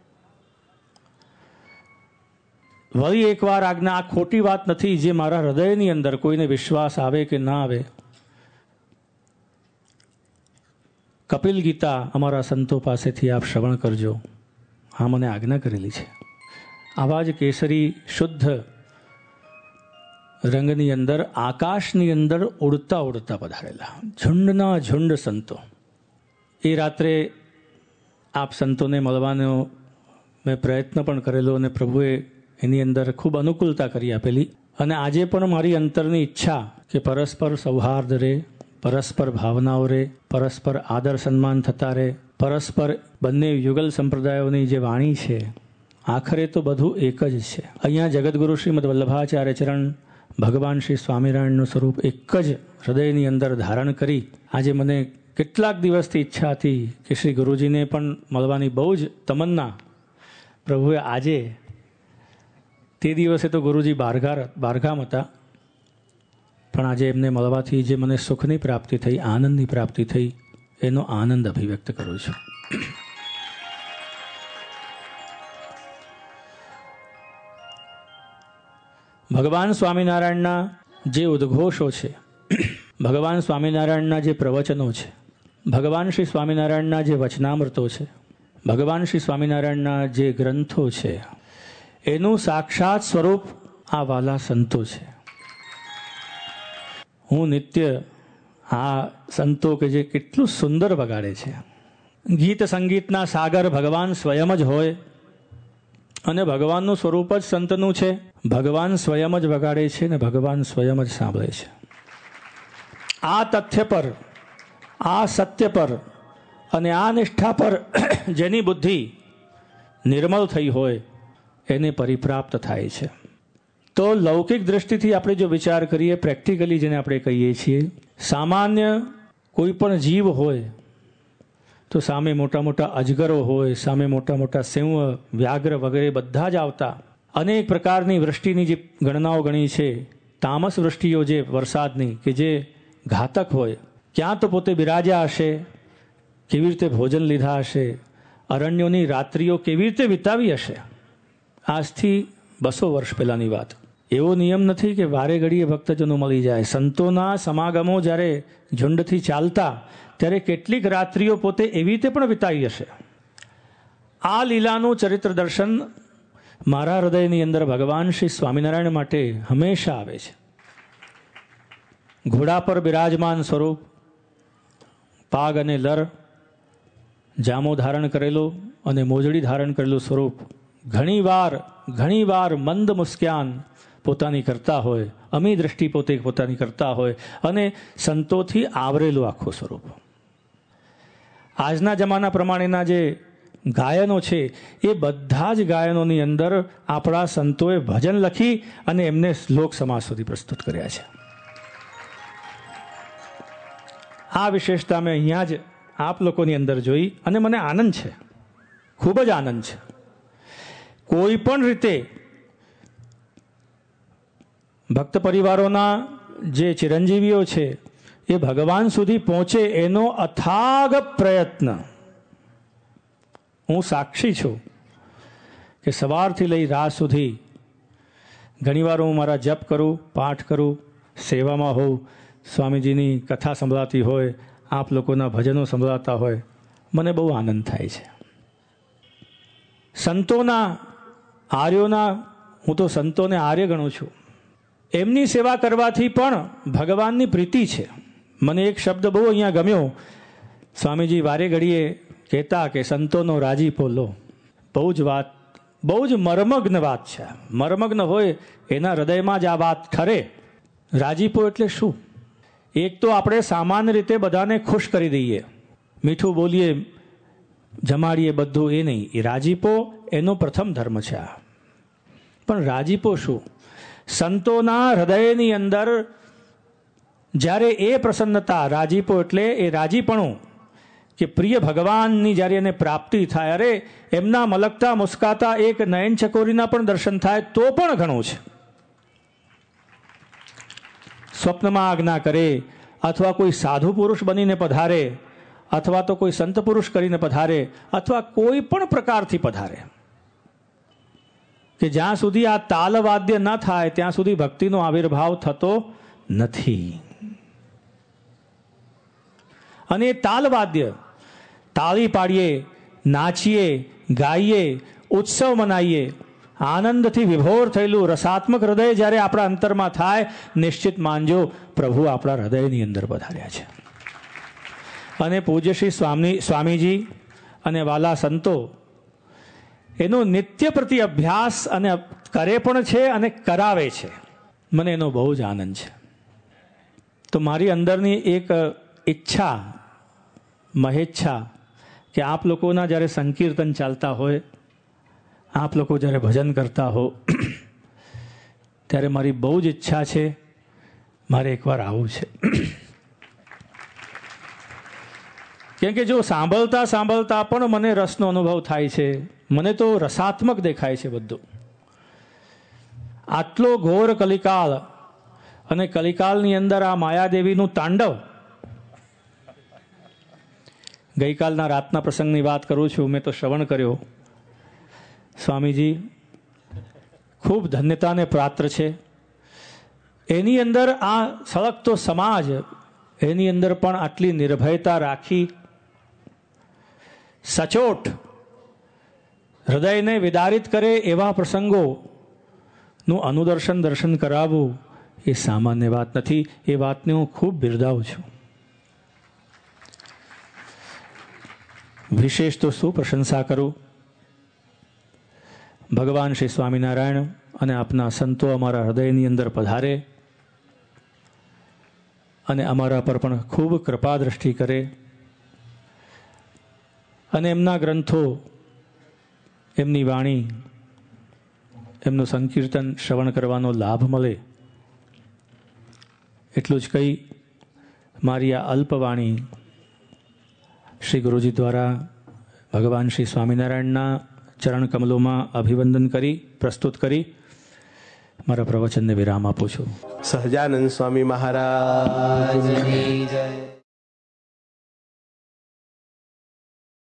વળી એકવાર આજ્ઞા, આ ખોટી વાત નથી, જે મારા હૃદયની અંદર કોઈને વિશ્વાસ આવે કે ના આવે. કપિલ ગીતા અમારા સંતો પાસેથી આપ શ્રવણ કરજો, આ મને આજ્ઞા કરેલી છે. આવા જ કેસરી શુદ્ધ રંગની અંદર, આકાશની અંદર ઉડતા ઉડતા પધારેલા ઝુંડના ઝુંડ સંતો. એ રાત્રે આપ સંતોને મળવાનો મેં પ્રયત્ન પણ કરેલો અને પ્રભુએ એની અંદર ખૂબ અનુકૂળતા કરી આપેલી. અને આજે પણ મારી અંતરની ઈચ્છા કે પરસ્પર સૌહાર્દ રહે, પરસ્પર ભાવનાઓ રહે, પરસ્પર આદર સન્માન થતા રહે, પરસ્પર બંને યુગલ સંપ્રદાયોની જે વાણી છે આખરે તો બધું એક જ છે. અહીંયા જગદગુરુ શ્રીમદ વલ્લભાચાર્ય ચરણ ભગવાન શ્રી સ્વામિનારાયણનું સ્વરૂપ એક જ હૃદયની અંદર ધારણ કરી આજે મને કેટલાક દિવસથી ઈચ્છા હતી કે શ્રી ગુરુજીને પણ મળવાની બહુ જ તમન્ના. પ્રભુએ આજે તે દિવસે તો ગુરુજી બહારગામ હતા, પણ આજે એમને મળવાથી જે મને સુખની પ્રાપ્તિ થઈ, આનંદની પ્રાપ્તિ થઈ, એનો આનંદ અભિવ્યક્ત કરું છું. ભગવાન સ્વામિનારાયણના જે ઉદ્ઘોષો છે, ભગવાન સ્વામિનારાયણના જે પ્રવચનો છે, ભગવાન શ્રી સ્વામિનારાયણના જે વચનામૃતો છે, ભગવાન શ્રી સ્વામિનારાયણના જે ગ્રંથો છે, એનું સાક્ષાત સ્વરૂપ આ વાલા સંતો છે. હું નિત્ય આ સંતો કે જે કેટલું સુંદર વગાડે છે. ગીત સંગીતના સાગર ભગવાન સ્વયં જ હોય અને ભગવાનનું સ્વરૂપ જ સંતનું છે. ભગવાન સ્વયં જ વગાડે છે ને ભગવાન સ્વયં જ સાંભળે છે. આ તથ્ય પર, આ સત્ય પર અને આ નિષ્ઠા પર જેની બુદ્ધિ નિર્મળ થઈ હોય એને પરિપ્રાપ્ત થાય છે. તો લૌકિક દ્રષ્ટિથી આપણે જો વિચાર કરીએ, પ્રેક્ટિકલી જેને આપણે કહીએ છીએ, સામાન્ય કોઈ પણ જીવ હોય તો સામે મોટા મોટા અજગરો હોય, સામે મોટા મોટા સિંહ, વ્યાઘ્ર વગેરે બધા જ આવતા. અનેક પ્રકારની વૃષ્ટિની જે ગણનાઓ ગણી છે, તામસ વૃષ્ટિઓ જે વરસાદની કે જે ઘાતક હોય, ક્યાં તો પોતે બિરાજ્યા હશે, કેવી રીતે ભોજન લીધા હશે, અરણ્યોની રાત્રિઓ કેવી રીતે વિતાવી હશે. આજથી 200 વર્ષ પહેલાંની વાત. એવો નિયમ નથી કે વારે ઘડીએ ભક્તજનો મળી જાય. સંતોના સમાગમો જ્યારે ઝુંડથી ચાલતા ત્યારે કેટલીક રાત્રિઓ પોતે એવી રીતે પણ વિતાવી હશે. આ લીલાનું ચરિત્ર દર્શન મારા હૃદયની અંદર ભગવાન શ્રી સ્વામિનારાયણ માટે હંમેશા આવે છે. ઘોડા પર બિરાજમાન સ્વરૂપ, પાગ અને લર, જામો ધારણ કરેલો અને મોજડી ધારણ કરેલું સ્વરૂપ ઘણીવાર મંદ મુસ્કાન પોતાની કરતા હોય, અમી દ્રષ્ટિ પોતે પોતાની કરતા હોય અને સંતોથી આવરેલું આખું સ્વરૂપ. આજના જમાના પ્રમાણેના જે ગાયનો છે એ બધા જ ગાયનોની અંદર આપણા સંતોએ ભજન લખી અને એમને શ્લોક સમાજ સુધી પ્રસ્તુત કર્યા છે. આ વિશેષતા મેં અહીંયા જ આપ લોકોની અંદર જોઈ અને મને આનંદ છે, ખૂબ જ આનંદ છે. કોઈ પણ રીતે ભક્ત પરિવારોના જે ચિરંજીવીઓ છે એ ભગવાન સુધી પહોંચે એનો અથાગ પ્રયત્ન. હું સાક્ષી છું કે સવારથી લઈ રાત સુધી ઘણીવાર હું મારા જપ કરું, પાઠ કરું, સેવામાં હોઉં, સ્વામીજીની કથા સંભળાતી હોય, આપ લોકોના ભજનો સંભળાતા હોય, મને બહુ આનંદ થાય છે. સંતોના, આર્યોના, હું તો સંતોને આર્ય ગણું છું, એમની સેવા કરવાથી પણ ભગવાનની પ્રીતિ છે. મને એક શબ્દ બહુ અહીંયા ગમ્યો. સ્વામીજી વારે ઘડીએ કહેતા કે સંતોનો રાજીપો લો. બહુ જ વાત, બહુ જ મર્મગ્ન વાત છે. મર્મગ્ન હોય એના હૃદયમાં જ આ વાત ખરે. રાજીપો એટલે શું? એક તો આપણે સામાન્ય રીતે બધાને ખુશ કરી દઈએ, મીઠું બોલીએ, જમાડીએ, બધું એ નહીં. એ રાજીપો એનો પ્રથમ ધર્મ છે. પણ રાજીપો શું? સંતોના હૃદયની અંદર જ્યારે એ પ્રસન્નતા, રાજીપો એટલે એ રાજીપણું કે પ્રિય ભગવાનની જ્યારે એને પ્રાપ્તિ થાય, અરે એમના મલકતા મુસ્કાતા એક નયન ચકોરીના પણ દર્શન થાય તો પણ ઘણું છે. સ્વપ્નમાં આજ્ઞા કરે અથવા કોઈ સાધુ પુરુષ બનીને પધારે અથવા તો કોઈ સંત પુરુષ કરીને પધારે અથવા કોઈ પણ પ્રકારથી પધારે, કે જ્યાં સુધી આ તાલવાદ્ય ન થાય ત્યાં સુધી ભક્તિનો આવિર્ભાવ થતો નથી. અને તાલવાદ્ય, તાળી પાડીએ, નાચીએ, ગાઈએ, ઉત્સવ મનાવીએ આનંદથી વિભોર થયેલું રસાત્મક હૃદય જ્યારે આપણા અંતરમાં થાય, નિશ્ચિત માનજો પ્રભુ આપણા હૃદયની અંદર પધાર્યા છે. અને પૂજ્ય શ્રી સ્વામીજી અને વાલા સંતો એનો નિત્ય પ્રતિ અભ્યાસ અને કરે પણ છે અને કરાવે છે. મને એનો બહુ જ આનંદ છે. તો મારી અંદરની એક ઈચ્છા, મહેચ્છા કે આપ લોકોના જ્યારે સંકીર્તન ચાલતા હોય, આપ લોકો જ્યારે ભજન કરતા હો, ત્યારે મારી બહુ જ ઈચ્છા છે મારે એકવાર આવવું છે. કેમ કે જો સાંભળતા સાંભળતા પણ મને રસનો અનુભવ થાય છે. મને તો રસાત્મક દેખાય છે બધું. આટલો ઘોર કલિકાળ અને કલિકાળની અંદર આ માયાદેવીનું તાંડવ. ગઈકાલના રાતના પ્રસંગની વાત કરું છું. મેં તો શ્રવણ કર્યો. સ્વામીજી ખૂબ ધન્યતાને પાત્ર છે. એની અંદર આ સળગતો સમાજ, એની અંદર પણ આટલી નિર્ભયતા રાખી, સચોટ હૃદયને વિદારિત કરે એવા પ્રસંગોનું અનુદર્શન દર્શન કરાવવું એ સામાન્ય વાત નથી. એ વાતને હું ખૂબ બિરદાવું છું. વિશેષ તો શું પ્રશંસા કરું. ભગવાન શ્રી સ્વામિનારાયણ અને આપના સંતો અમારા હૃદયની અંદર પધારે અને અમારા પર પણ ખૂબ કૃપા દ્રષ્ટિ કરે અને એમના ગ્રંથો, એમની વાણી, એમનું સંકીર્તન શ્રવણ કરવાનો લાભ મળે. એટલું જ કહી મારી આ અલ્પવાણી શ્રી ગુરુજી દ્વારા ભગવાન શ્રી સ્વામિનારાયણના ચરણ કમલોમાં અભિવંદન કરી પ્રસ્તુત કરી મારા પ્રવચનને વિરામ આપું છું. સહજાનંદ સ્વામી મહારાજની જય.